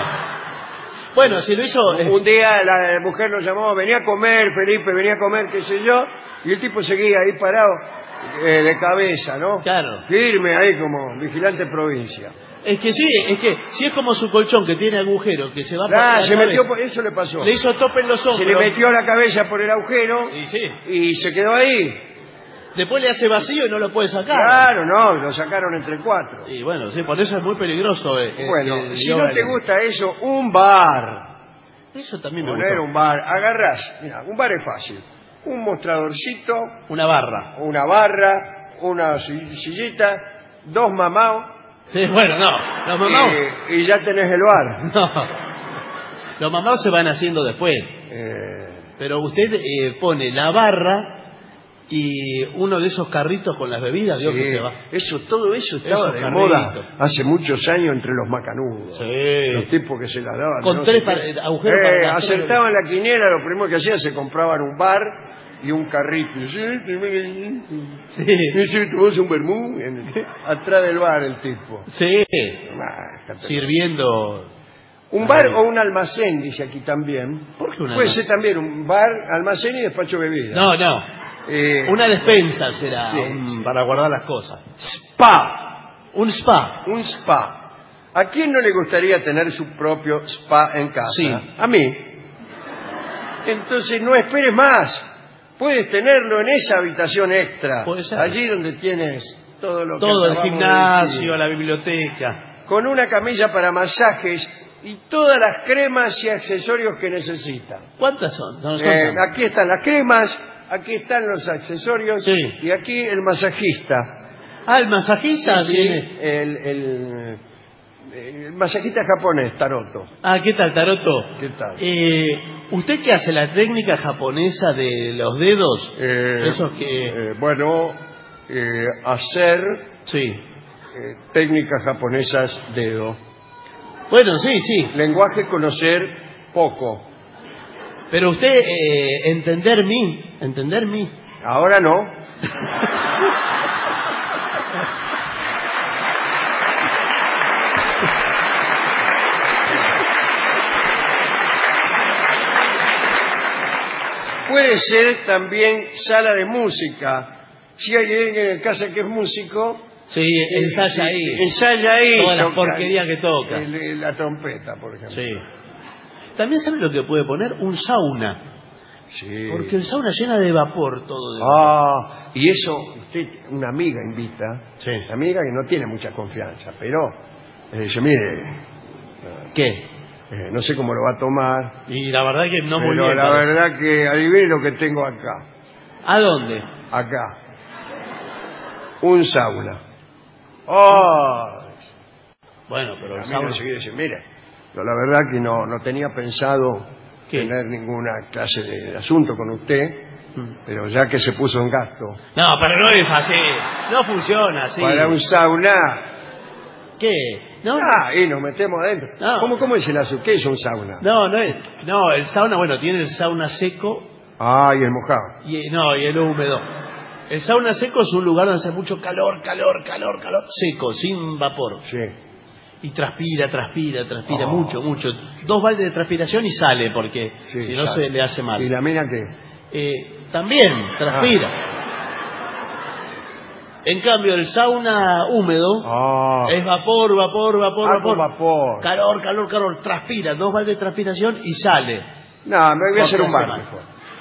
bueno, si lo hizo... Un día la mujer lo llamó, venía a comer, Felipe, venía a comer, qué sé yo, y el tipo seguía ahí parado de cabeza, ¿no? Claro. Firme ahí como vigilante provincia. Es que sí, si es como su colchón que tiene agujero, que se va se metió por eso le pasó. Le hizo tope en los hombros. Se le metió la cabeza por el agujero y se quedó ahí. Después le hace vacío y no lo puede sacar. Claro, no, lo sacaron entre 4. Y bueno, sí, por eso es muy peligroso. Bueno, si no te gusta eso, un bar. Eso también me gusta. Poner un bar, agarrás, mira, un bar es fácil. Un mostradorcito. Una barra. Una barra, una sillita, 2 mamaos. Sí, bueno, no, los mamaos... y ya tenés el bar. No, los mamaos se van haciendo después. Pero usted pone la barra y uno de esos carritos con las bebidas. Sí, todo eso estaba de moda hace muchos años entre los macanudos. Sí. Los tipos que se la daban. Con 3 agujeros para... Acertaban la quiniela, lo primero que hacían se compraban un bar y un carrito. Sí. Tuvo un vermú atrás del bar el tipo. Sí. Sirviendo. Un bar o un almacén, dice aquí también. ¿Por qué un almacén? Puede ser también un bar, almacén y despacho de bebida. No. Una despensa será para guardar las cosas. Spa. Un spa. Un spa. ¿A quién no le gustaría tener su propio spa en casa? Sí. A mí. Entonces no esperes más. Puedes tenerlo en esa habitación extra. Puede ser. Allí donde tienes todo lo que todo el acabamos de gimnasio, decir. la biblioteca. Con una camilla para masajes y todas las cremas y accesorios que necesita. ¿Cuántas son? Aquí están las cremas, aquí están los accesorios y aquí el masajista. Ah, el masajista viene. El masajista japonés, Taroto. Ah, ¿qué tal, Taroto? ¿Qué tal? ¿Usted qué hace? ¿La técnica japonesa de los dedos? Esos que... hacer técnicas japonesas dedo. Bueno, sí. Lenguaje conocer poco. Pero usted, entender mí. Ahora no. Puede ser también sala de música. Si hay alguien en casa que es músico... Sí, ensaya ahí. Ensaya ahí. Toda la porquería que toca. La trompeta, por ejemplo. Sí. También sabe lo que puede poner un sauna. Sí. Porque el sauna llena de vapor todo. Y eso, usted, una amiga invita, una amiga que no tiene mucha confianza, pero dice, mire, ¿qué? No sé cómo lo va a tomar. Y la verdad que no muy pero bien. la verdad que adivine lo que tengo acá. ¿A dónde? Acá. Un sauna. ¡Oh! Bueno, pero el sauna... sauna... enseguida dice, mire, yo la verdad que no tenía pensado tener ninguna clase de asunto con usted, pero ya que se puso en gasto... No, pero no es así. No funciona así. Para un sauna... ¿Qué? ¿No? Y nos metemos adentro. No. ¿Cómo es el asunto? ¿Qué es un sauna? No, el sauna, bueno, tiene el sauna seco. Y el mojado. Y el húmedo. El sauna seco es un lugar donde hace mucho calor, seco, sin vapor. Sí. Y transpira, mucho. 2 baldes de transpiración y sale, porque si no se le hace mal. ¿Y la mina qué? También transpira. En cambio, el sauna húmedo es vapor. Calor, transpira, 2 baldes de transpiración y sale. No, me voy a hacer un bar mejor.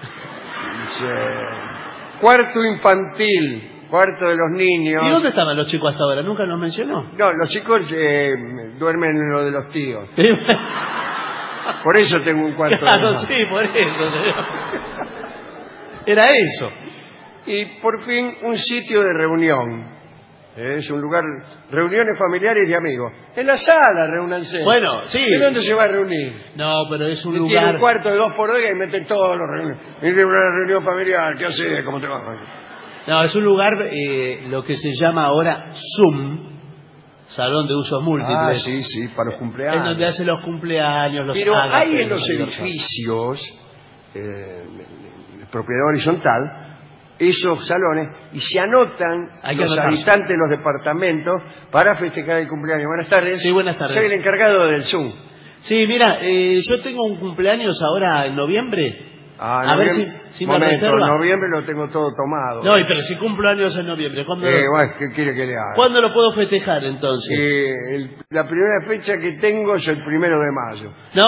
Cuarto infantil, cuarto de los niños. ¿Y dónde estaban los chicos hasta ahora? ¿Nunca nos mencionó? No, los chicos duermen en lo de los tíos. Por eso tengo un cuarto. Claro, sí, por eso, señor. Era eso. Y por fin un sitio de reunión. Es un lugar, reuniones familiares y amigos. En la sala, reúnanse. Bueno, sí. ¿De dónde se va a reunir? No, pero es un lugar... Tiene un cuarto de 2x2 y meten todos los reuniones. Viene una reunión familiar, ¿qué hace? ¿Cómo te va? No, es un lugar, lo que se llama ahora Zoom, Salón de Usos Múltiples. Sí, para los cumpleaños. Es donde hacen los cumpleaños, los Pero ágapes, hay en los edificios, propiedad horizontal, esos salones, y se anotan los habitantes de los departamentos para festejar el cumpleaños. Buenas tardes. Sí, buenas tardes. Soy el encargado del Zoom. Sí, mira, yo tengo un cumpleaños ahora en noviembre. A ver si me reserva. En noviembre lo tengo todo tomado. No, pero si cumplo años en noviembre, ¿cuándo ¿qué quiere que le haga? ¿Cuándo lo puedo festejar entonces? La primera fecha que tengo es el 1 de mayo. No.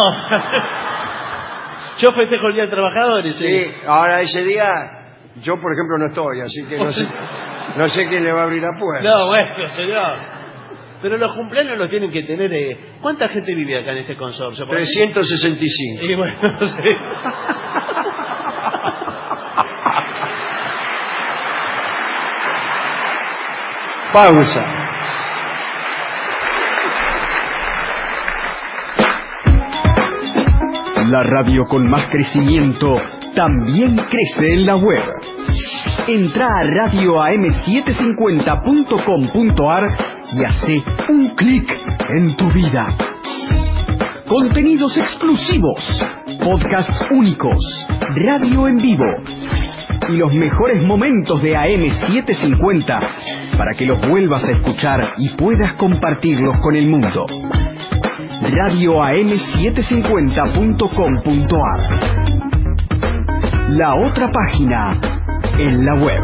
Yo festejo el Día del Trabajador. Sí, ahora ese día... Yo, por ejemplo, no estoy, así que no sé quién le va a abrir la puerta. No, bueno, señor. Pero los cumpleaños los tienen que tener... ¿Cuánta gente vive acá en este consorcio? 365. Y bueno, sí. Pausa. La radio con más crecimiento también crece en la web. Entra a radioam750.com.ar y hace un clic en tu vida. Contenidos exclusivos, podcasts únicos, radio en vivo y los mejores momentos de AM750 para que los vuelvas a escuchar y puedas compartirlos con el mundo. radioam750.com.ar. La otra página en la web.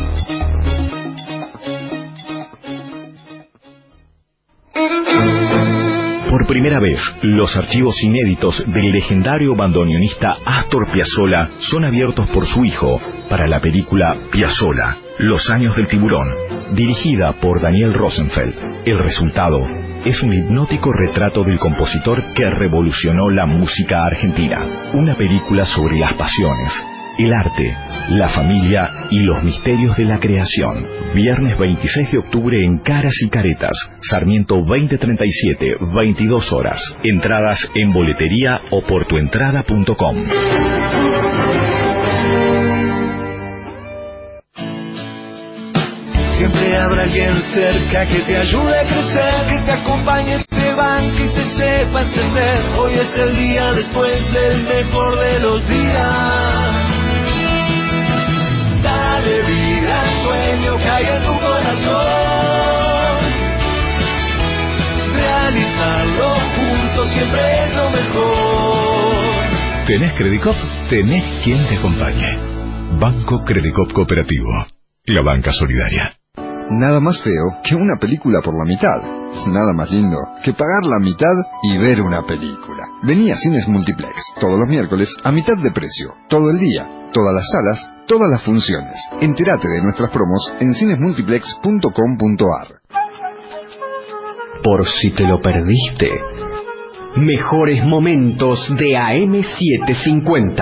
Por primera vez, los archivos inéditos del legendario bandoneonista Astor Piazzolla son abiertos por su hijo para la película Piazzolla, Los años del tiburón, dirigida por Daniel Rosenfeld. El resultado es un hipnótico retrato del compositor que revolucionó la música argentina. Una película sobre las pasiones, el arte, la familia y los misterios de la creación. Viernes 26 de octubre en Caras y Caretas, Sarmiento 2037, 22 horas. Entradas en boletería o por tuentrada.com. Siempre habrá alguien cerca que te ayude a crecer, que te acompañe, te banque y te sepa entender. Hoy es el día después del mejor de los días. Dale vida al sueño que hay en tu corazón. Realizarlo juntos siempre es lo mejor. ¿Tenés Credicop? Tenés quien te acompañe. Banco Credicop Cooperativo. La banca solidaria. Nada más feo que una película por la mitad. Nada más lindo que pagar la mitad y ver una película. Vení a Cines Multiplex todos los miércoles a mitad de precio, todo el día, todas las salas, todas las funciones. Entérate de nuestras promos en cinesmultiplex.com.ar. Por si te lo perdiste, mejores momentos de AM750.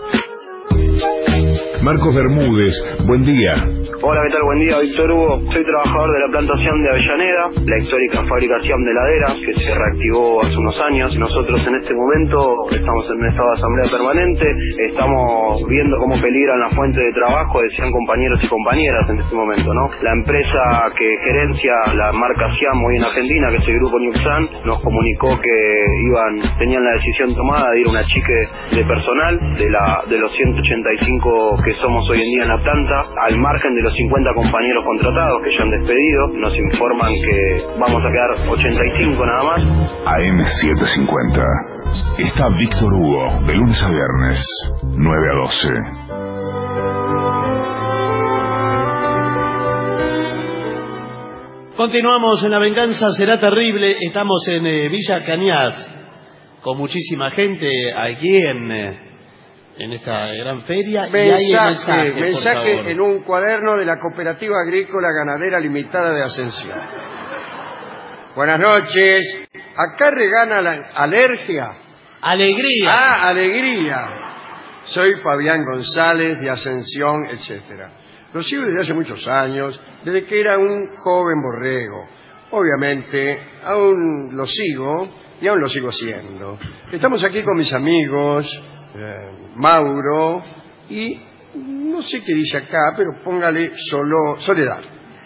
Marcos Bermúdez, buen día. Hola, ¿qué tal? Buen día, Víctor Hugo. Soy trabajador de la plantación de Avellaneda, la histórica fabricación de heladeras que se reactivó hace unos años. Nosotros en este momento estamos en un estado de asamblea permanente, estamos viendo cómo peligran las fuentes de trabajo, decían compañeros y compañeras en este momento, ¿no? La empresa que gerencia la marca Siam hoy en Argentina, que es el grupo Newsan, nos comunicó que tenían la decisión tomada de ir a un achique de personal de los 185 que somos hoy en día en la planta, al margen de los 50 compañeros contratados que ya han despedido. Nos informan que vamos a quedar 85 nada más. AM750. Está Víctor Hugo, de lunes a viernes, 9 a 12. Continuamos en La Venganza Será Terrible. Estamos en Villa Cañas, con muchísima gente aquí en esta gran feria. Mensaje en un cuaderno de la Cooperativa Agrícola Ganadera Limitada de Ascensión. Buenas noches. Acá regana la alergia. Alegría. Ah, alegría. Soy Fabián González de Ascensión, etcétera. Lo sigo desde hace muchos años, desde que era un joven borrego. Obviamente, aún lo sigo y aún lo sigo siendo. Estamos aquí con mis amigos, Mauro, y no sé qué dice acá, pero póngale Soledad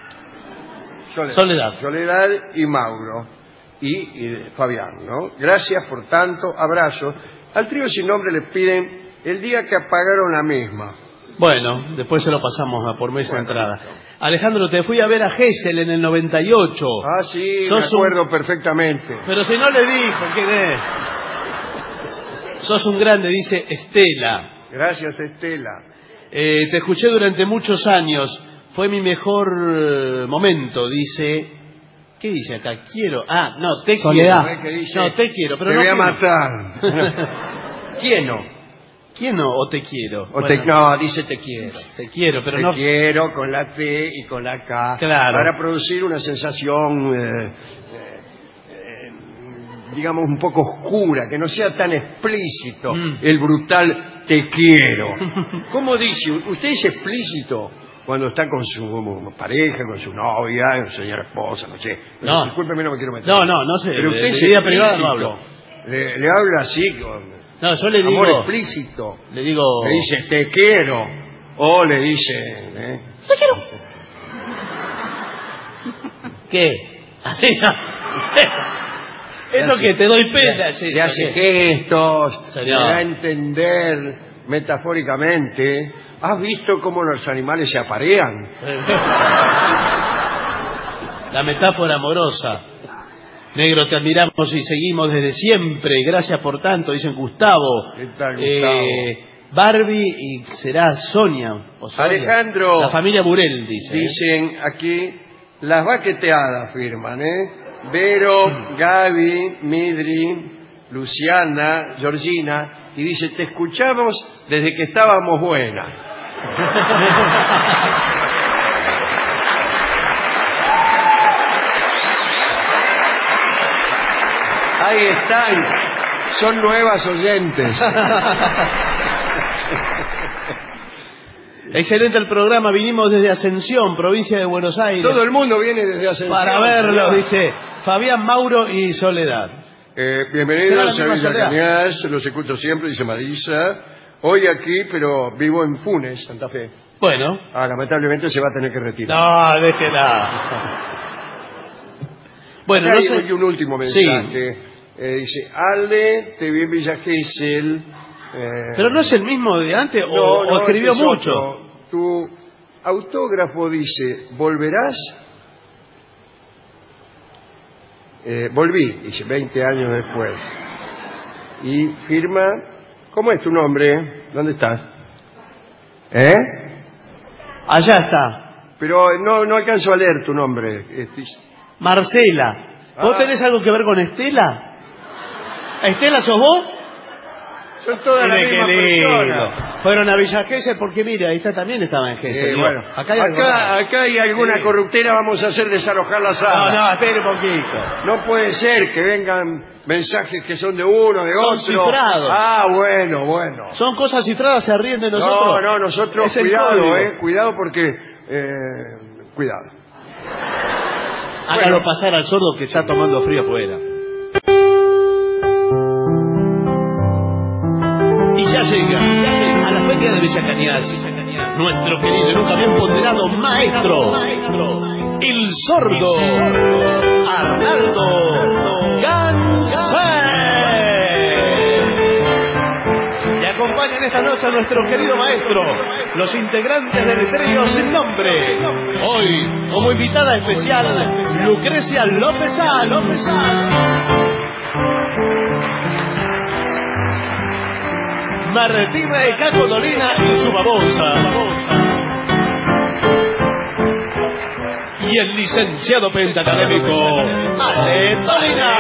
y Mauro y Fabián, ¿no? Gracias por tanto, abrazos. Al trío sin nombre les piden el día que apagaron la misma. Bueno, después se lo pasamos a por mesa de entrada. Alejandro, te fui a ver a Gesell en el 98. Ah, sí, me acuerdo perfectamente. Pero si no le dijo, ¿quién es? Sos un grande, dice Estela. Gracias, Estela. Te escuché durante muchos años. Fue mi mejor momento, dice. ¿Qué dice acá? Quiero. Ah, no, te Soledad. quiero. No, te quiero, pero te no. Te voy a matar. ¿Quién no? ¿Quién no? ¿O te quiero? No, dice te quiero. Te quiero, pero te no. Te quiero con la T y con la K. Claro. Para producir una sensación, digamos, un poco oscura, que no sea tan explícito el brutal te quiero. ¿Cómo dice? ¿Usted es explícito cuando está con su pareja, con su novia, su señora esposa, no sé? No. Discúlpeme, no me quiero meter. No sé. Pero usted de vida privada no hablo. Le habla así, con no, yo le digo, amor explícito. Le digo... Le dice te quiero. O le dice... Te quiero. ¿Qué? Así no. Eso que te doy pena. Le hace gestos, señor. Le da a entender metafóricamente. ¿Has visto cómo los animales se aparean? La metáfora amorosa. Negro, te admiramos y seguimos desde siempre. Gracias por tanto, dicen Gustavo. ¿Qué tal, Gustavo? Barbie y será Sonia. Alejandro. La familia Burel, dice. Dicen aquí, las baqueteadas firman, Vero, Gaby, Midri, Luciana, Georgina, y dice, te escuchamos desde que estábamos buenas. Ahí están, son nuevas oyentes. Excelente el programa, vinimos desde Ascensión, provincia de Buenos Aires. Todo el mundo viene desde Ascensión. Para verlo, dice Fabián, Mauro y Soledad. Bienvenidos a Villa Cañas, los escucho siempre, dice Marisa. Hoy aquí, pero vivo en Funes, Santa Fe. Bueno. Lamentablemente se va a tener que retirar. No, déjela. Bueno, no sé. Hay un último mensaje. Sí. Dice, Ale, te vi en Villa Gesell. ¿Pero no es el mismo de antes o escribió mucho? Tu autógrafo dice, ¿volverás? Volví, dice, 20 años después. Y firma, ¿cómo es tu nombre? ¿Dónde estás? Allá está. Pero no alcanzo a leer tu nombre. Marcela. ¿Vos tenés algo que ver con Estela? ¿Estela sos vos? Son todas las mismas personas. Fueron a Villa Gesell porque mira, ahí también estaba en Gesell. Bueno, acá hay alguna corruptera, vamos a hacer desalojar la sala. No, espere un poquito. No puede ser que vengan mensajes que son de uno, de otro. Son cifrados. Ah, bueno. Son cosas cifradas, se ríen de nosotros. No, nosotros, cuidado porque... cuidado. Hágalo pasar al sordo que está tomando frío afuera. Y ya llega a la feria de Villa Cañas nuestro querido y nunca bien ponderado maestro, el sordo Arnaldo Gansé. Y acompañan esta noche a nuestro querido maestro, los integrantes del trío Sin Nombre. Hoy, como invitada especial, Lucrecia López. Martina de Caco Dolina y su babosa. Y el licenciado pentacadémico Ale Dolina.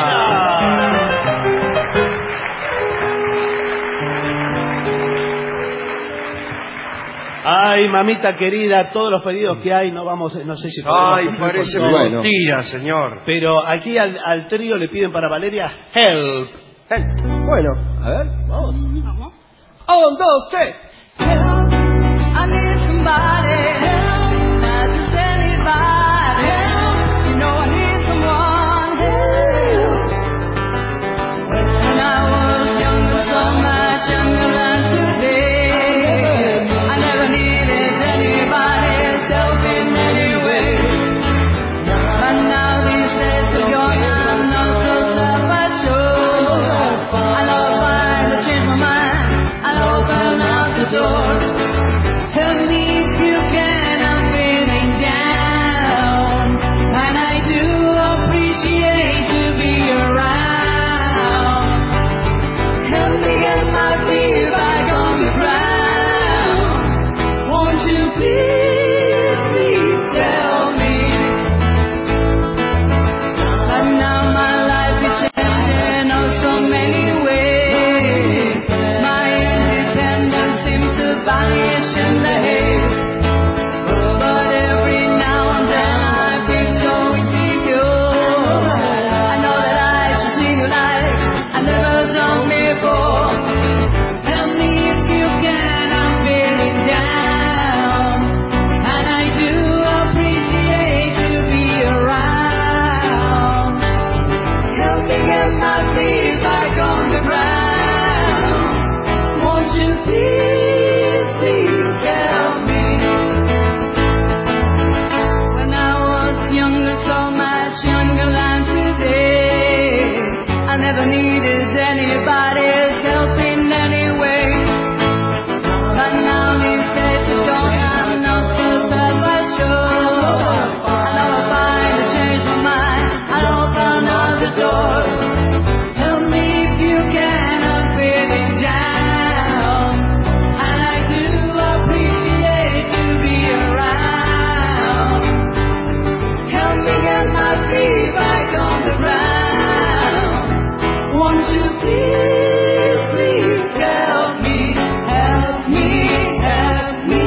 Ay, mamita querida, todos los pedidos que hay no sé si podemos. Parece mentira, señor. Pero aquí al trío le piden para Valeria Help. Bueno, a ver, vamos. 1, 2, 3. Help, I need somebody. Help, not just anybody. Help, you know I need someone. Help. When I was younger, so much younger than today, I never needed anybody's help in any way. But now these days are gone, I'm not so self-assured. I know if I change my mind, I'll open up the doors. Help me if you can, I'm feeling down, and I do appreciate to be around. Help me get my feet back on the ground. Won't you please tell me? But now my life is changing oh so many ways. My independence seems to vanish in the haze. But every now and then I feel so insecure. I know that I should sing like I never done before. Tell me if you can, I'm feeling down, and I do appreciate to be around. Help me get my feet back on the ground. Won't you please help me? When I was younger, so much younger than today, I never needed anybody's help in any way. But now these days are gone, I'm not so self-assured. I know if I change my mind, I'll open up the doors. Help me if you can, I'm feeling down, and I do appreciate to be around. Help me get my feet back on the ground. Won't you please help me, help me, help me.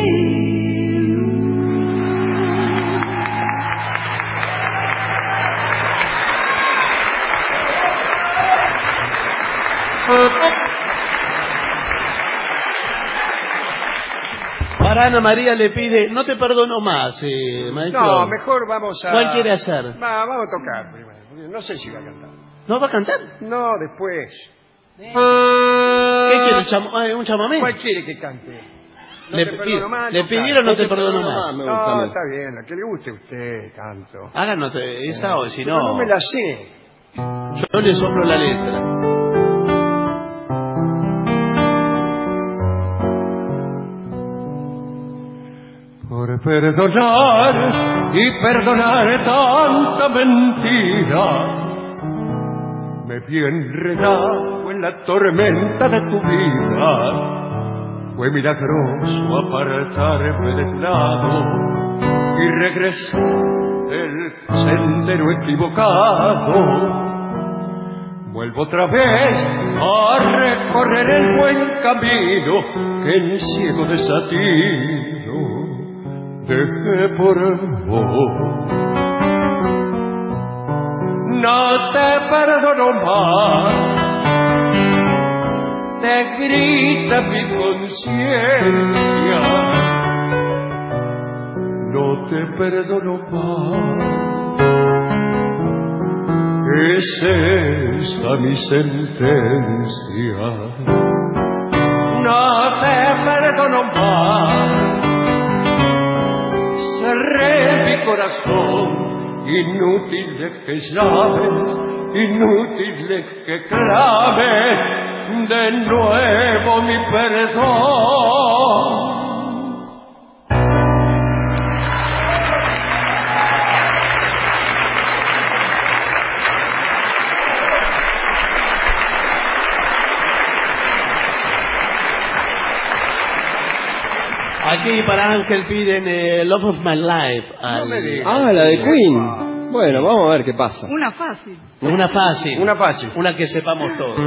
Para Ana María le pide, no te perdono más, maestro. No, mejor vamos a... ¿Cuál quiere hacer? Vamos a tocar primero. No sé si va a cantar. ¿No va a cantar? No, después. ¿Qué quiere? ¿Un chamamé? ¿Cuál quiere que cante? No Le te perdono más, le no pidieron canto. no te perdono más. No, está bien, la que le guste a usted, canto. Háganos esa o si Pero no... no me la sé. Yo le soplo la letra. Por perdonar y perdonar tanta mentira, me vi enredado en la tormenta de tu vida. Fue milagroso apartarme del lado y regresé el sendero equivocado. Vuelvo otra vez a recorrer el buen camino que en ciego desatino dejé por vos. No te perdono más, te grita mi conciencia. No te perdono más, es esta mi sentencia. No te perdono más, cerré mi corazón. Inútil es que llame, inútil es que clame de nuevo mi perdón. Aquí para Ángel piden Love of My Life. La de Queen. Bueno, vamos a ver qué pasa. Una fácil. Una fácil. Una fácil. Una que sepamos todos.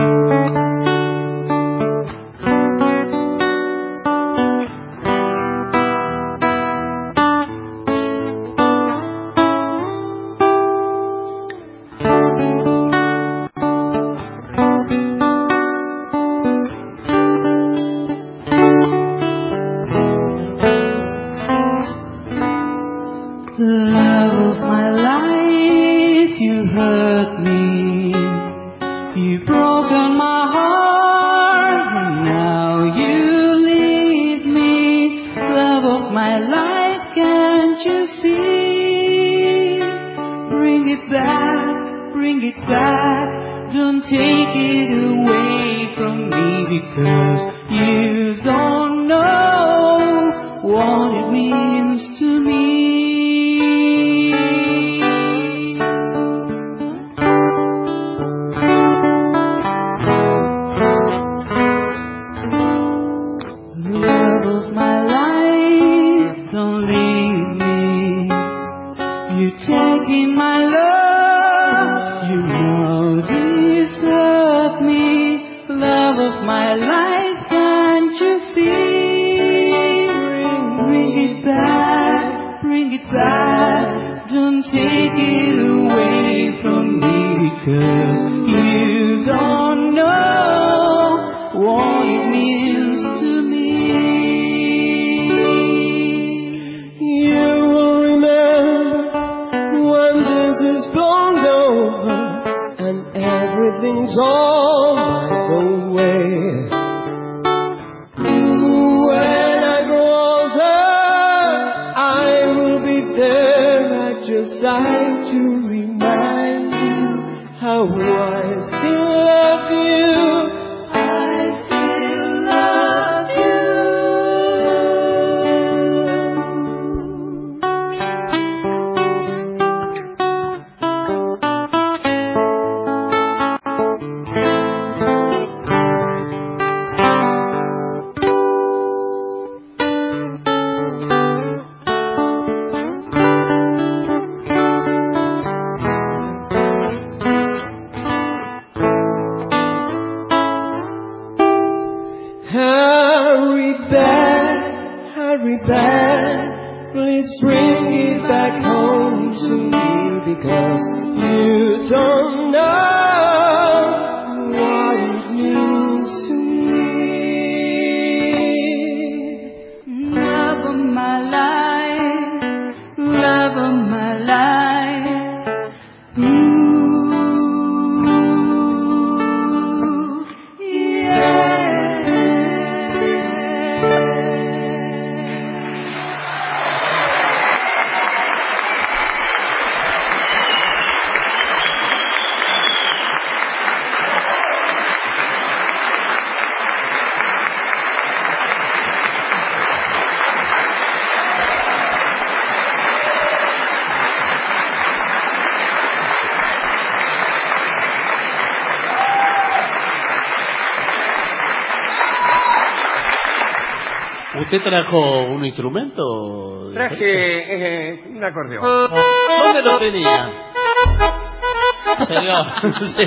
¿Usted trajo un instrumento? Traje un acordeón. ¿Dónde lo tenía? Señor. Sí.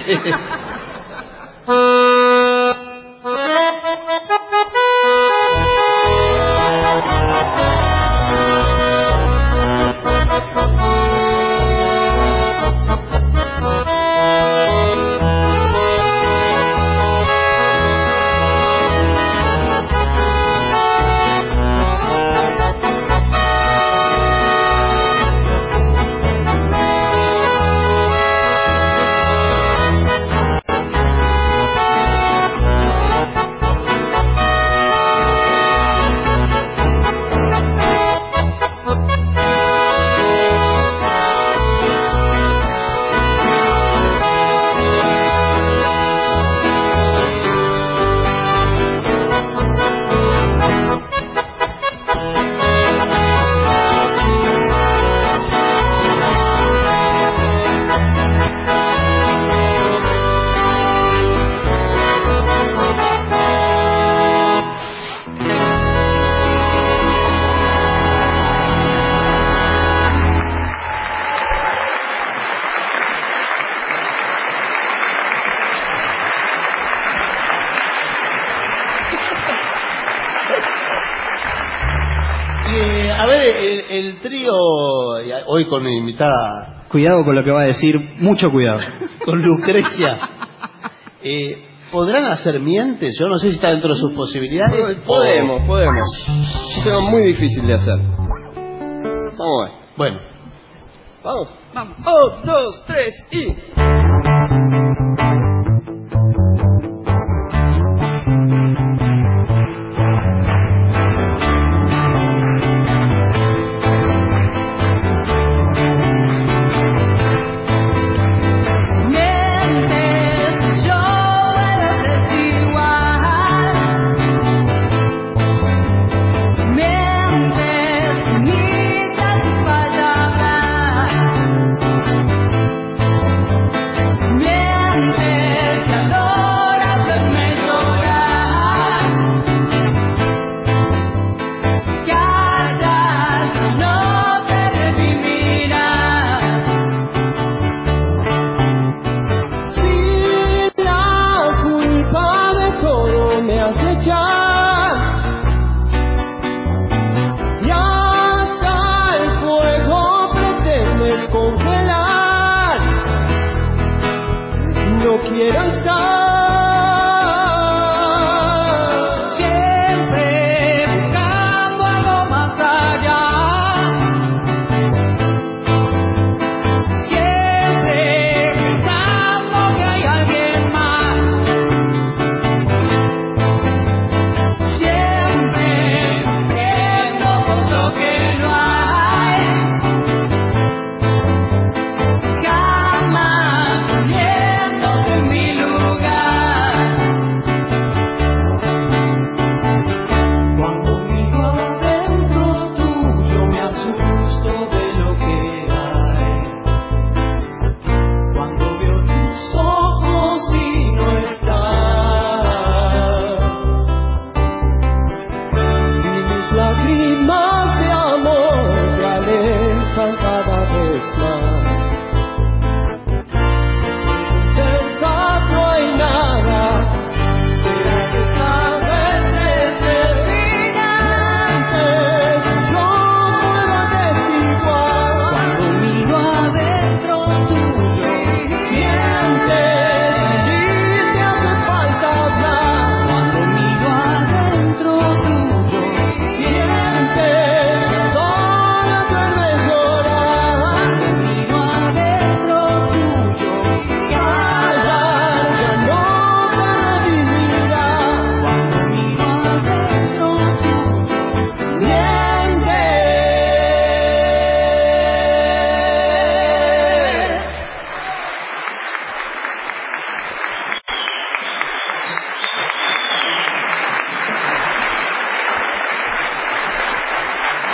A ver, el trío, hoy con invitada... Cuidado con lo que va a decir, mucho cuidado. Con Lucrecia. ¿Podrán hacer mientes? Yo no sé si está dentro de sus posibilidades. Podemos. Es un tema muy difícil de hacer. Vamos a ver. Bueno. Vamos. 1, 2, 3 y...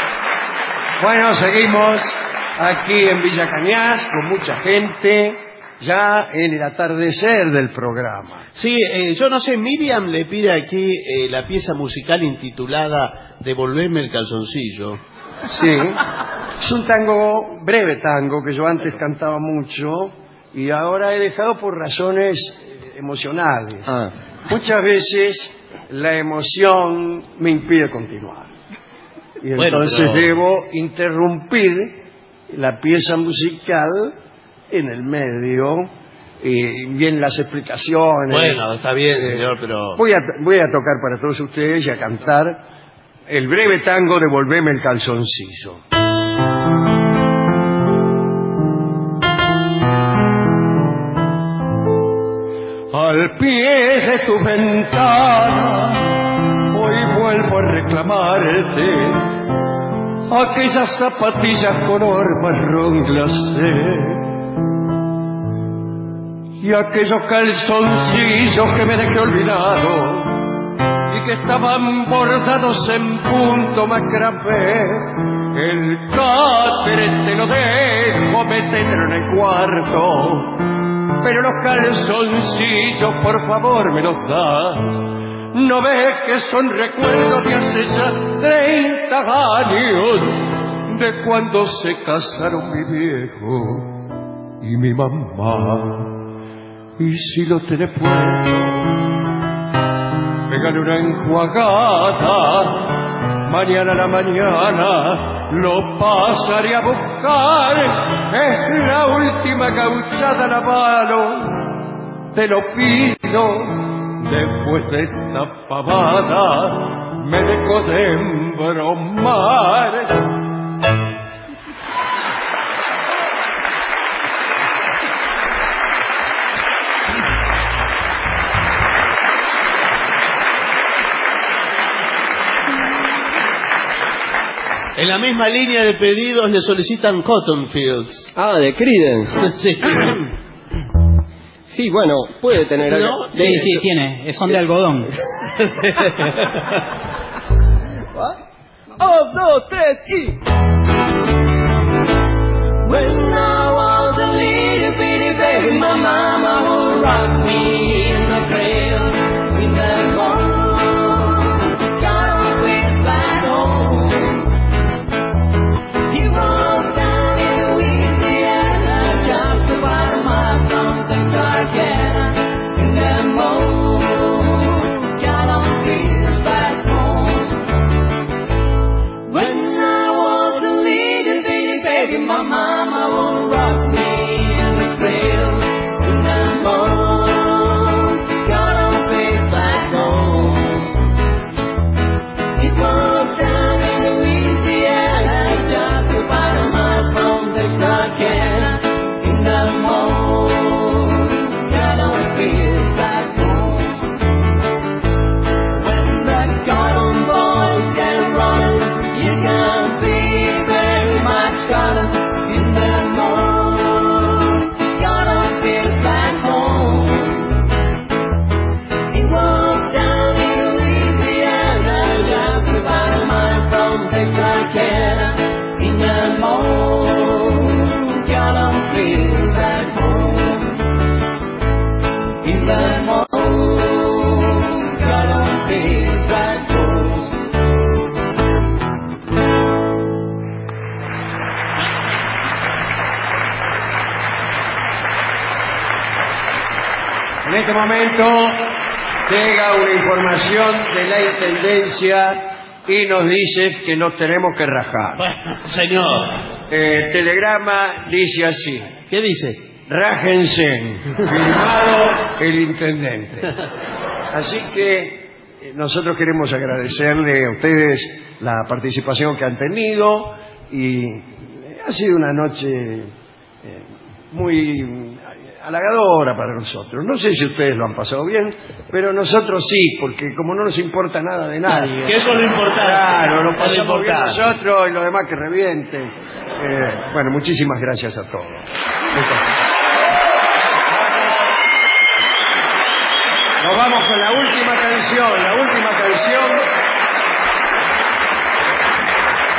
Bueno, seguimos aquí en Villa Cañas con mucha gente ya en el atardecer del programa. Sí, yo no sé, Miriam le pide aquí la pieza musical intitulada Devolverme el calzoncillo. Sí, es un tango, breve tango, que yo antes cantaba mucho y ahora he dejado por razones emocionales. Muchas veces la emoción me impide continuar. Y entonces debo interrumpir la pieza musical en el medio y bien las explicaciones. Bueno, está bien, señor, pero... Voy a tocar para todos ustedes y a cantar el breve tango Devolveme el calzoncillo. Al pie de tu ventana hoy vuelvo a reclamarte aquellas zapatillas color marrón glacé y aquellos calzoncillos que me dejé olvidado y que estaban bordados en punto macramé. El cáter te lo dejo meterlo en el cuarto, pero los calzoncillos por favor me los das. ¿No ves que son recuerdos de hace ya 30 años de cuando se casaron mi viejo y mi mamá? Y si lo tenés puesto, pégale una enjuagada, mañana a la mañana lo pasaré a buscar. Es la última gauchada, la mano, te lo pido. Después de esta pavada me dejo de embromar. En la misma línea de pedidos le solicitan Cotton Fields. Ah, de Creedence. Sí. Sí, bueno, puede tener algo. Sí, sí, tiene. Son de algodón. 1, 2, 3 y... When I was a little bitty baby, my mama would rock me in the cradle, in the morning, got on with back home. He was down in Louisiana, just about my from Texarkana, in the morning, got on with back home. When I was a little bitty baby, my mama would rock me in the cradle, in the morning, got on face back home. It was down in Louisiana, just about a mile from Texarkana, in the morning, got on face back home. When the cotton boys get running, you can be very much cotton. In the morning, got on face back home. It was down in Louisiana, just about a mile from Texarkana. In the morning, got on face back home. In the morning, got on face back home. En este momento llega una información de la Intendencia y nos dice que nos tenemos que rajar. Bueno, señor. Telegrama dice así. ¿Qué dice? Rájense, firmado el Intendente. Así que nosotros queremos agradecerle a ustedes la participación que han tenido y ha sido una noche muy halagadora para nosotros. No sé si ustedes lo han pasado bien, pero nosotros sí, porque como no nos importa nada de nadie. Que eso es lo importante. Claro, lo pasamos bien nosotros y los demás que revienten. Bueno, muchísimas gracias a todos. Nos vamos con la última canción,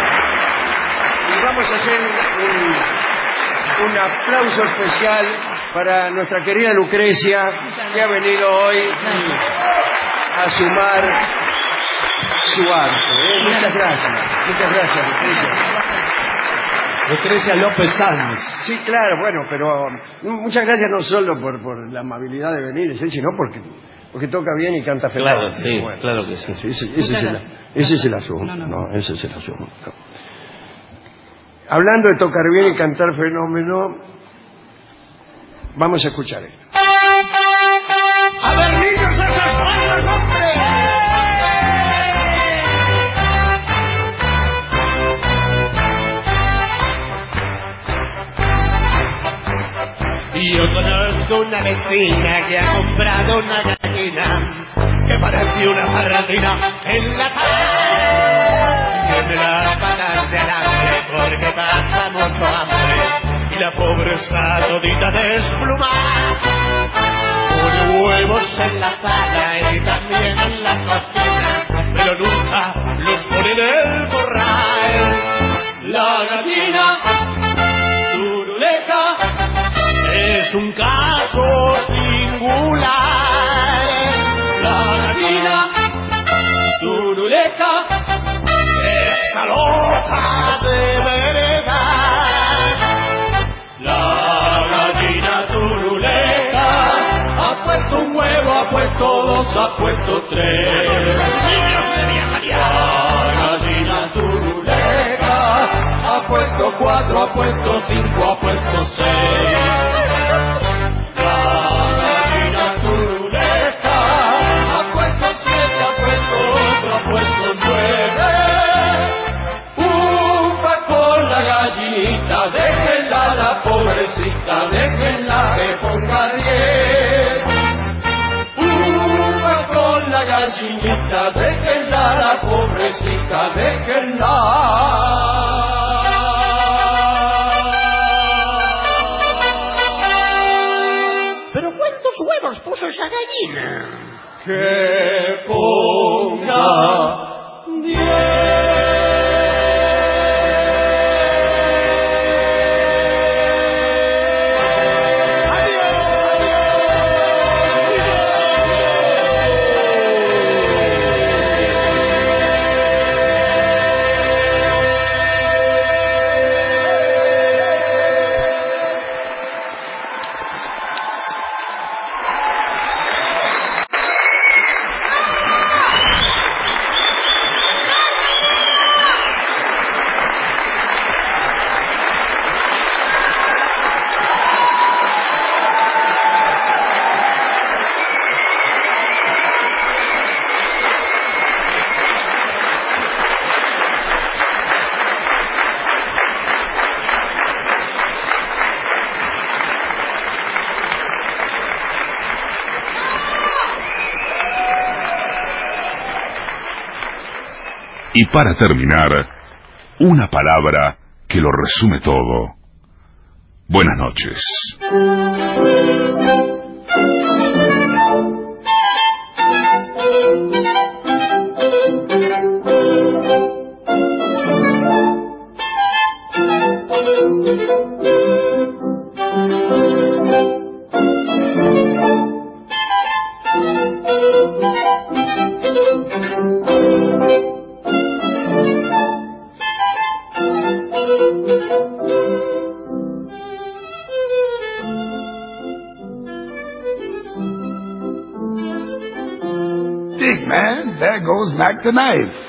y vamos a hacer un aplauso especial para nuestra querida Lucrecia, que ha venido hoy a sumar su arte. Muchas gracias, Lucrecia. Lucrecia López Sanz. Sí, claro, bueno, pero muchas gracias no solo por la amabilidad de venir, sino porque toca bien y canta feliz. Claro, sí, bueno, claro que sí. Ese es el asunto. No, ese es el asunto. Hablando de tocar bien y cantar fenómeno, vamos a escuchar esto. A ver, niños, esas palmas, hombre. Yo conozco una vecina que ha comprado una gallina que parece una parratina en la calle. Tiene las patas de alambre porque pasa mucho hambre y la pobre está todita desplumada. Pone huevos en la sala y también en la cocina, pero nunca los pone en el corral. La gallina turuleca es un caso singular. La gallina turuleca está loca de verdad. La gallina turuleca ha puesto un huevo, ha puesto dos, ha puesto tres. Los niños de La gallina turuleca ha puesto cuatro, ha puesto cinco, ha puesto seis. La gallina turuleca ha puesto siete, ha puesto ocho, ha puesto nueve. Upa con la gallinita, déjenla la pobrecita, déjenla que ponga 10. Upa con la gallinita, déjenla la pobrecita, déjenla. Huevos puso esa gallina. Que ponga 10. Y para terminar, una palabra que lo resume todo. Buenas noches. Dick, man, there goes back the knife.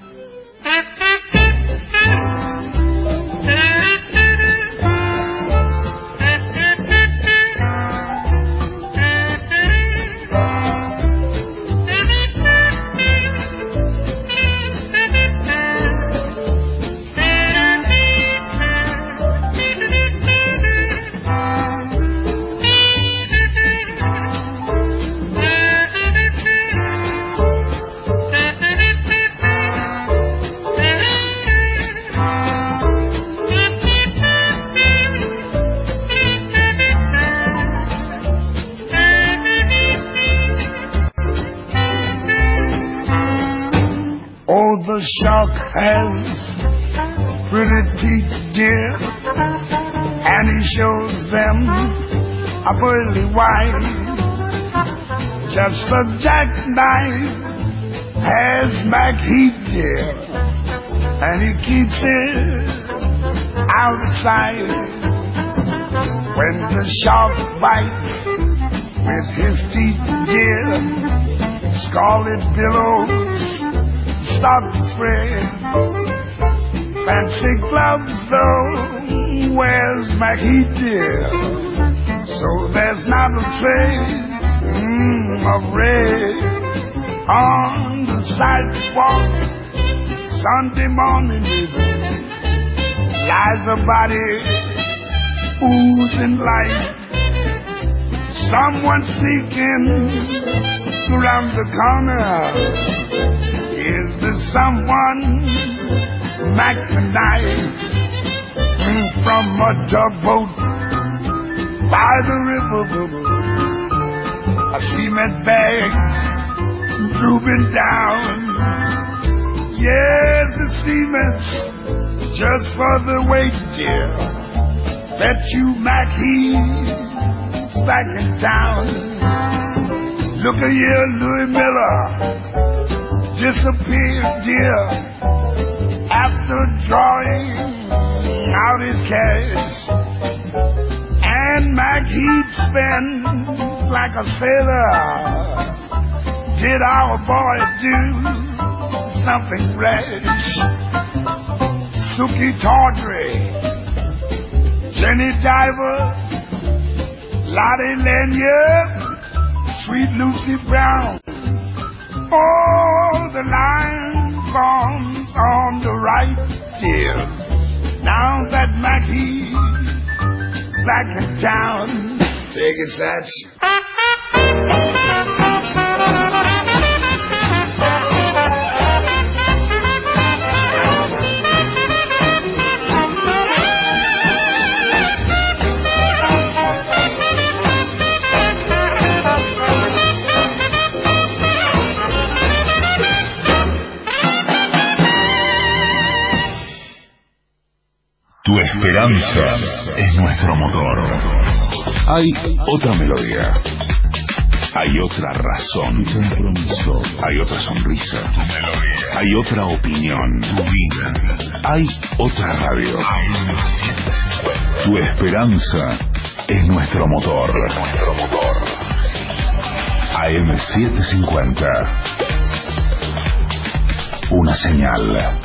The shark has pretty teeth, dear, and he shows them a pearly white, just a jackknife has Mac Heat, dear, and he keeps it out of sight. When the shark bites with his teeth, dear, scarlet billows start to spread. Fancy gloves, though, wears Mac Heat, dear, so there's not a trace of red on the sidewalk. Sunday morning, lies a body oozing light. Someone sneaking around the corner. Is there someone Mac the knife from a tugboat by the river? I cement bags drooping down. Yes, the cement's just for the weight, dear. Bet you Mac he's back in town. Look a here, Louis Miller disappeared, dear, after drawing out his cash. And Mac he'd spend like a sailor. Did our boy do something rash? Suki Tawdry, Jenny Diver, Lottie Lanyard, Sweet Lucy Brown. All the line forms on the right, dear. Now that Mackie's back in town. Take it, Satch. Tu esperanza es nuestro motor. Hay otra melodía. Hay otra razón. Compromiso. Hay otra sonrisa. Tu melodía. Hay otra opinión. Tu vida. Hay otra radio. Tu esperanza es nuestro motor. Nuestro motor. AM750. Una señal.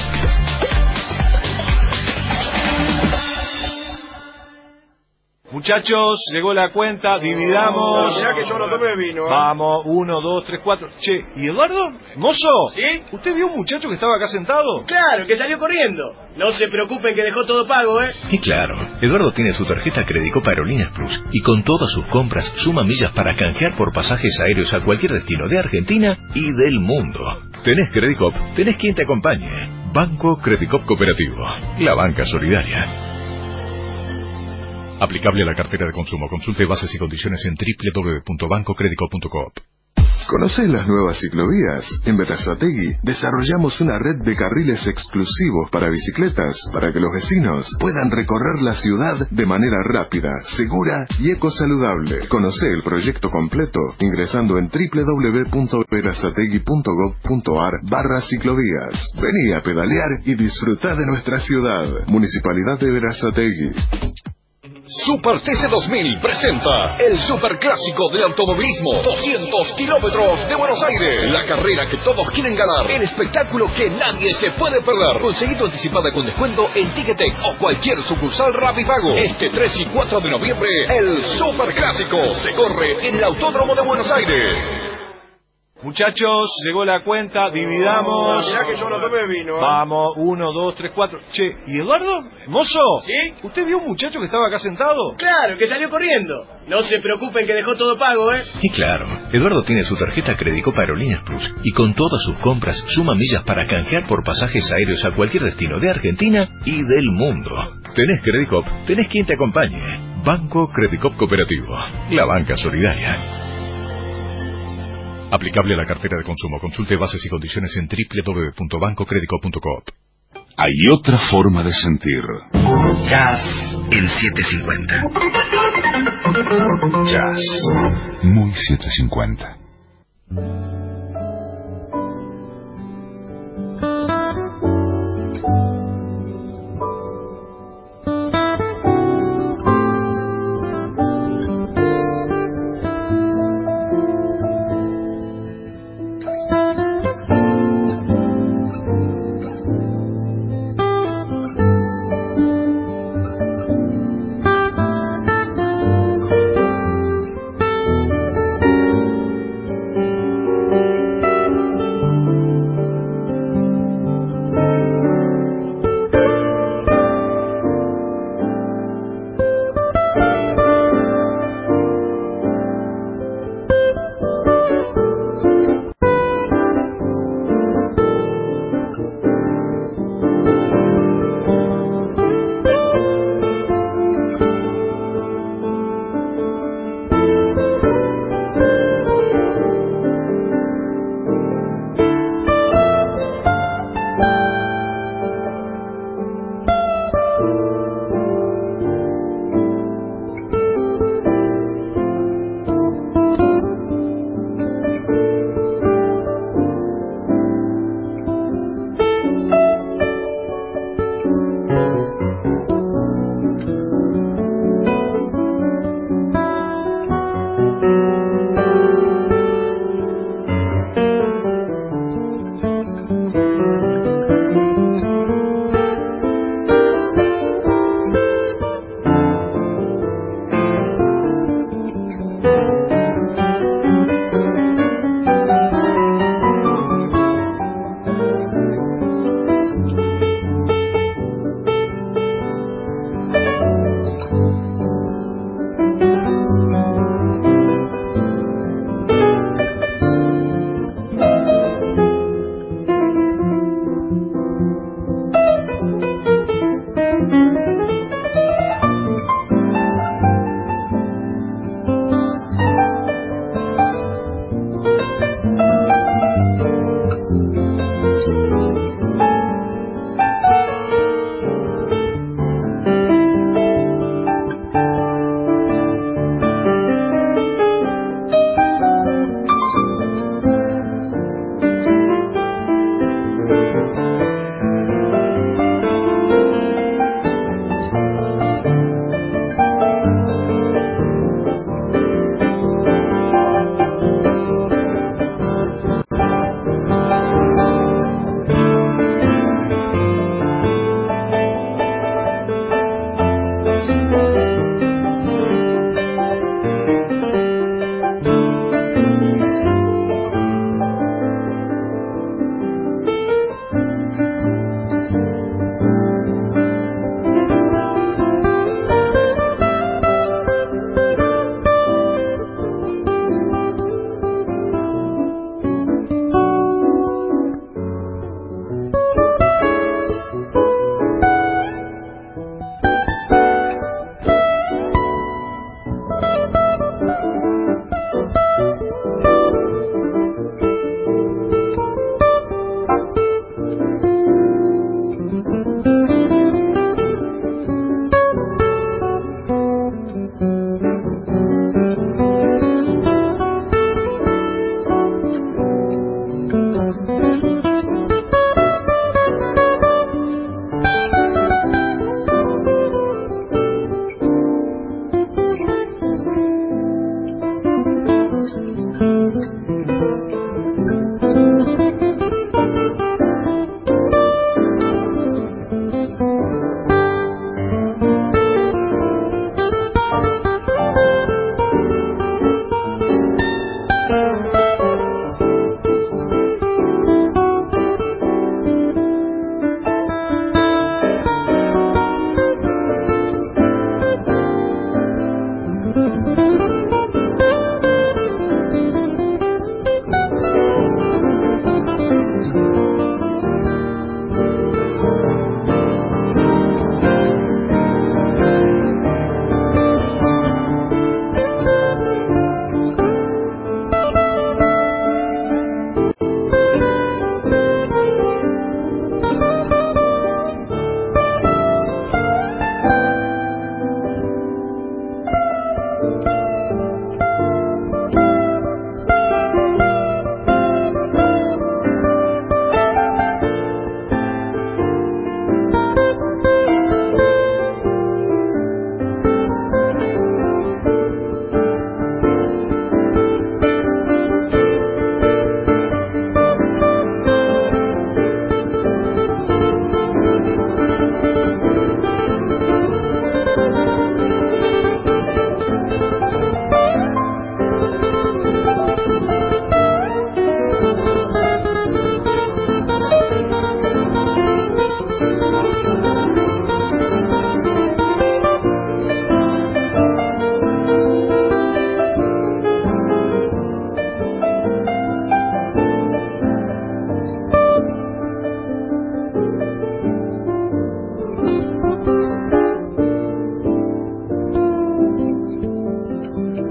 Muchachos, llegó la cuenta, dividamos. Mirá que yo no tomé vino. Vamos, 1, 2, 3, 4. Che, ¿y Eduardo? ¿Mozo? ¿Sí? ¿Usted vio un muchacho que estaba acá sentado? Claro, que salió corriendo. No se preocupen que dejó todo pago, ¿eh? Y claro, Eduardo tiene su tarjeta Credicop Aerolíneas Plus y con todas sus compras suma millas para canjear por pasajes aéreos a cualquier destino de Argentina y del mundo. ¿Tenés Credicop? ¿Tenés quien te acompañe? Banco Credicop Cooperativo, la banca solidaria. Aplicable a la cartera de consumo. Consulte bases y condiciones en www.bancocredico.coop. ¿Conocés las nuevas ciclovías? En Berazategui desarrollamos una red de carriles exclusivos para bicicletas, para que los vecinos puedan recorrer la ciudad de manera rápida, segura y ecosaludable. Conocé el proyecto completo ingresando en www.berazategui.gov.ar/ciclovías. Vení a pedalear y disfrutá de nuestra ciudad. Municipalidad de Berazategui. Super TC 2000 presenta el superclásico del automovilismo, 200 kilómetros de Buenos Aires, la carrera que todos quieren ganar, el espectáculo que nadie se puede perder. Conseguí tu anticipada con descuento en Ticketek o cualquier sucursal Rapipago. Este 3 y 4 de noviembre, el superclásico se corre en el Autódromo de Buenos Aires. Muchachos, llegó la cuenta, dividamos. Mirá que yo no tomé vino. Vamos, 1, 2, 3, 4. Che, ¿y Eduardo? ¿Mozo? ¿Sí? ¿Usted vio un muchacho que estaba acá sentado? Claro, que salió corriendo. No se preocupen que dejó todo pago, ¿eh? Y claro, Eduardo tiene su tarjeta Credicop Aerolíneas Plus y con todas sus compras suma millas para canjear por pasajes aéreos a cualquier destino de Argentina y del mundo. ¿Tenés Credicop? ¿Tenés quien te acompañe? Banco Credicop Cooperativo, la banca solidaria. Aplicable a la cartera de consumo. Consulte bases y condiciones en www.bancocredico.coop. Hay otra forma de sentir. Jazz, en 750. Jazz. Muy 750.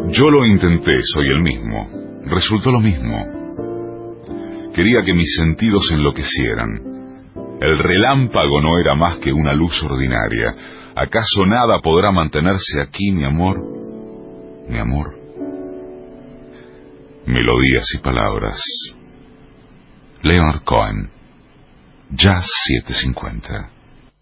Yo lo intenté, soy el mismo. Resultó lo mismo. Quería que mis sentidos enloquecieran. El relámpago no era más que una luz ordinaria. ¿Acaso nada podrá mantenerse aquí, mi amor? Mi amor. Melodías y palabras. Leonard Cohen. Jazz 750.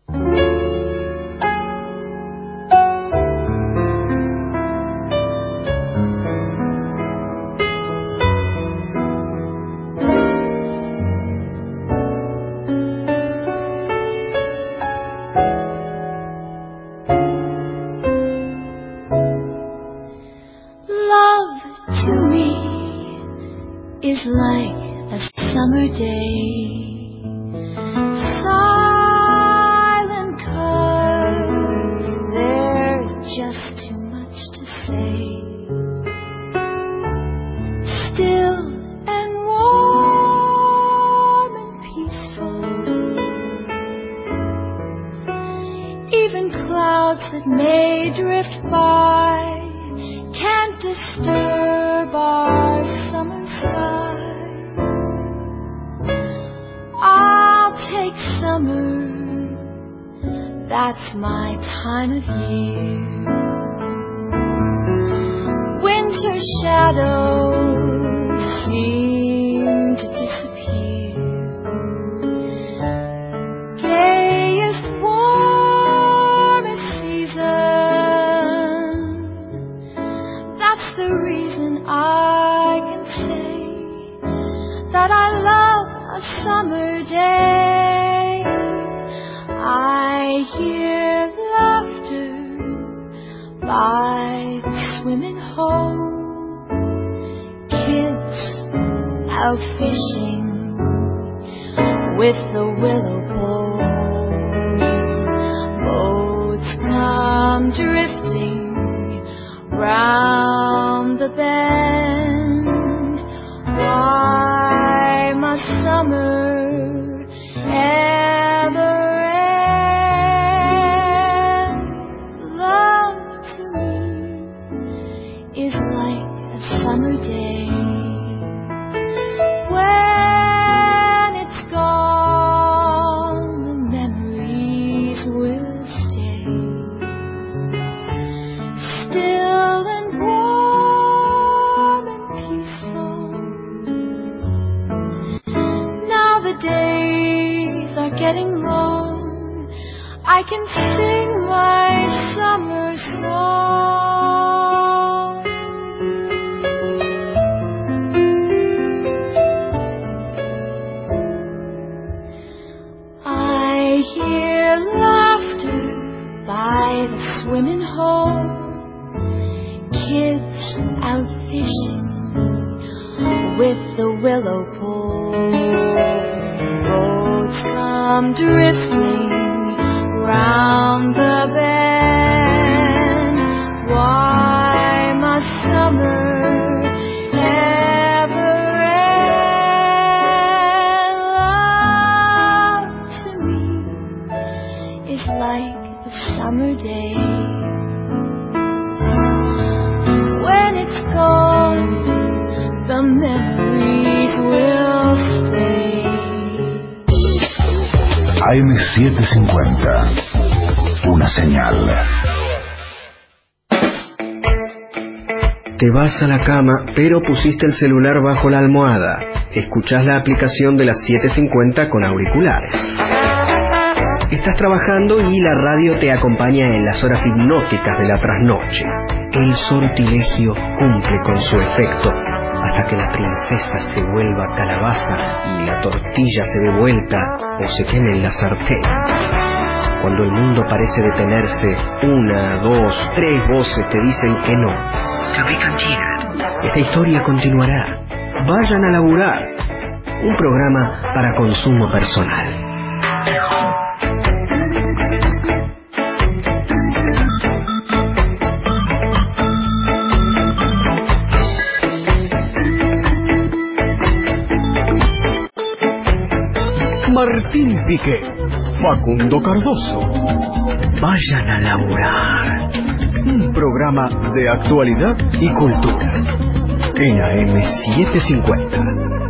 AM750. Una señal. Te vas a la cama, pero pusiste el celular bajo la almohada. Escuchás la aplicación de las 750 con auriculares. Estás trabajando y la radio te acompaña en las horas hipnóticas de la trasnoche. El sortilegio cumple con su efecto hasta que la princesa se vuelva calabaza y la tortilla se dé vuelta o se queme en la sartén. Cuando el mundo parece detenerse, 1, 2, 3 voces te dicen que no. Esta historia continuará. Vayan a laburar. Un programa para consumo personal. Martín Piqué, Facundo Cardoso. Vayan a laburar. Un programa de actualidad y cultura en AM750.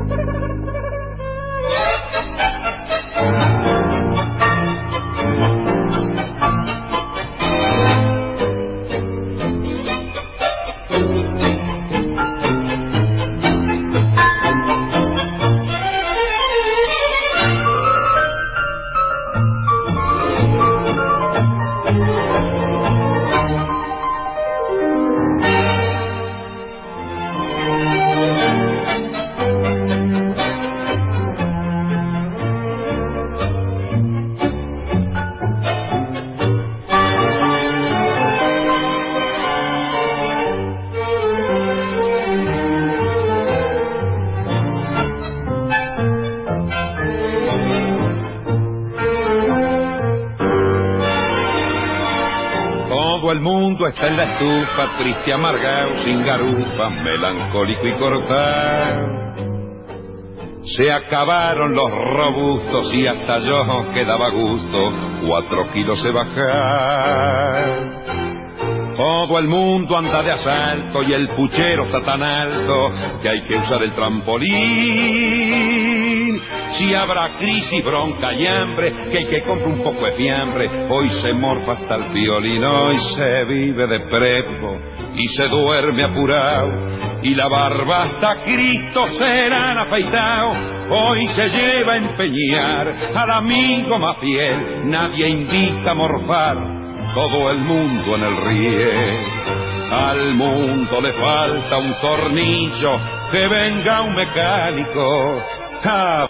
Está en la estufa, triste, amargado, sin garufa, melancólico y cortado. Se acabaron los robustos y hasta yo quedaba gusto 4 kilos he bajado. Todo el mundo anda de asalto y el puchero está tan alto que hay que usar el trampolín. Si habrá crisis, bronca y hambre, que el que compra un poco de fiambre hoy se morfa hasta el violín. Hoy se vive de prepo y se duerme apurado, y la barba hasta Cristo serán afeitado. Hoy se lleva a empeñar al amigo más fiel, nadie invita a morfar, todo el mundo en el riel. Al mundo le falta un tornillo, que venga un mecánico.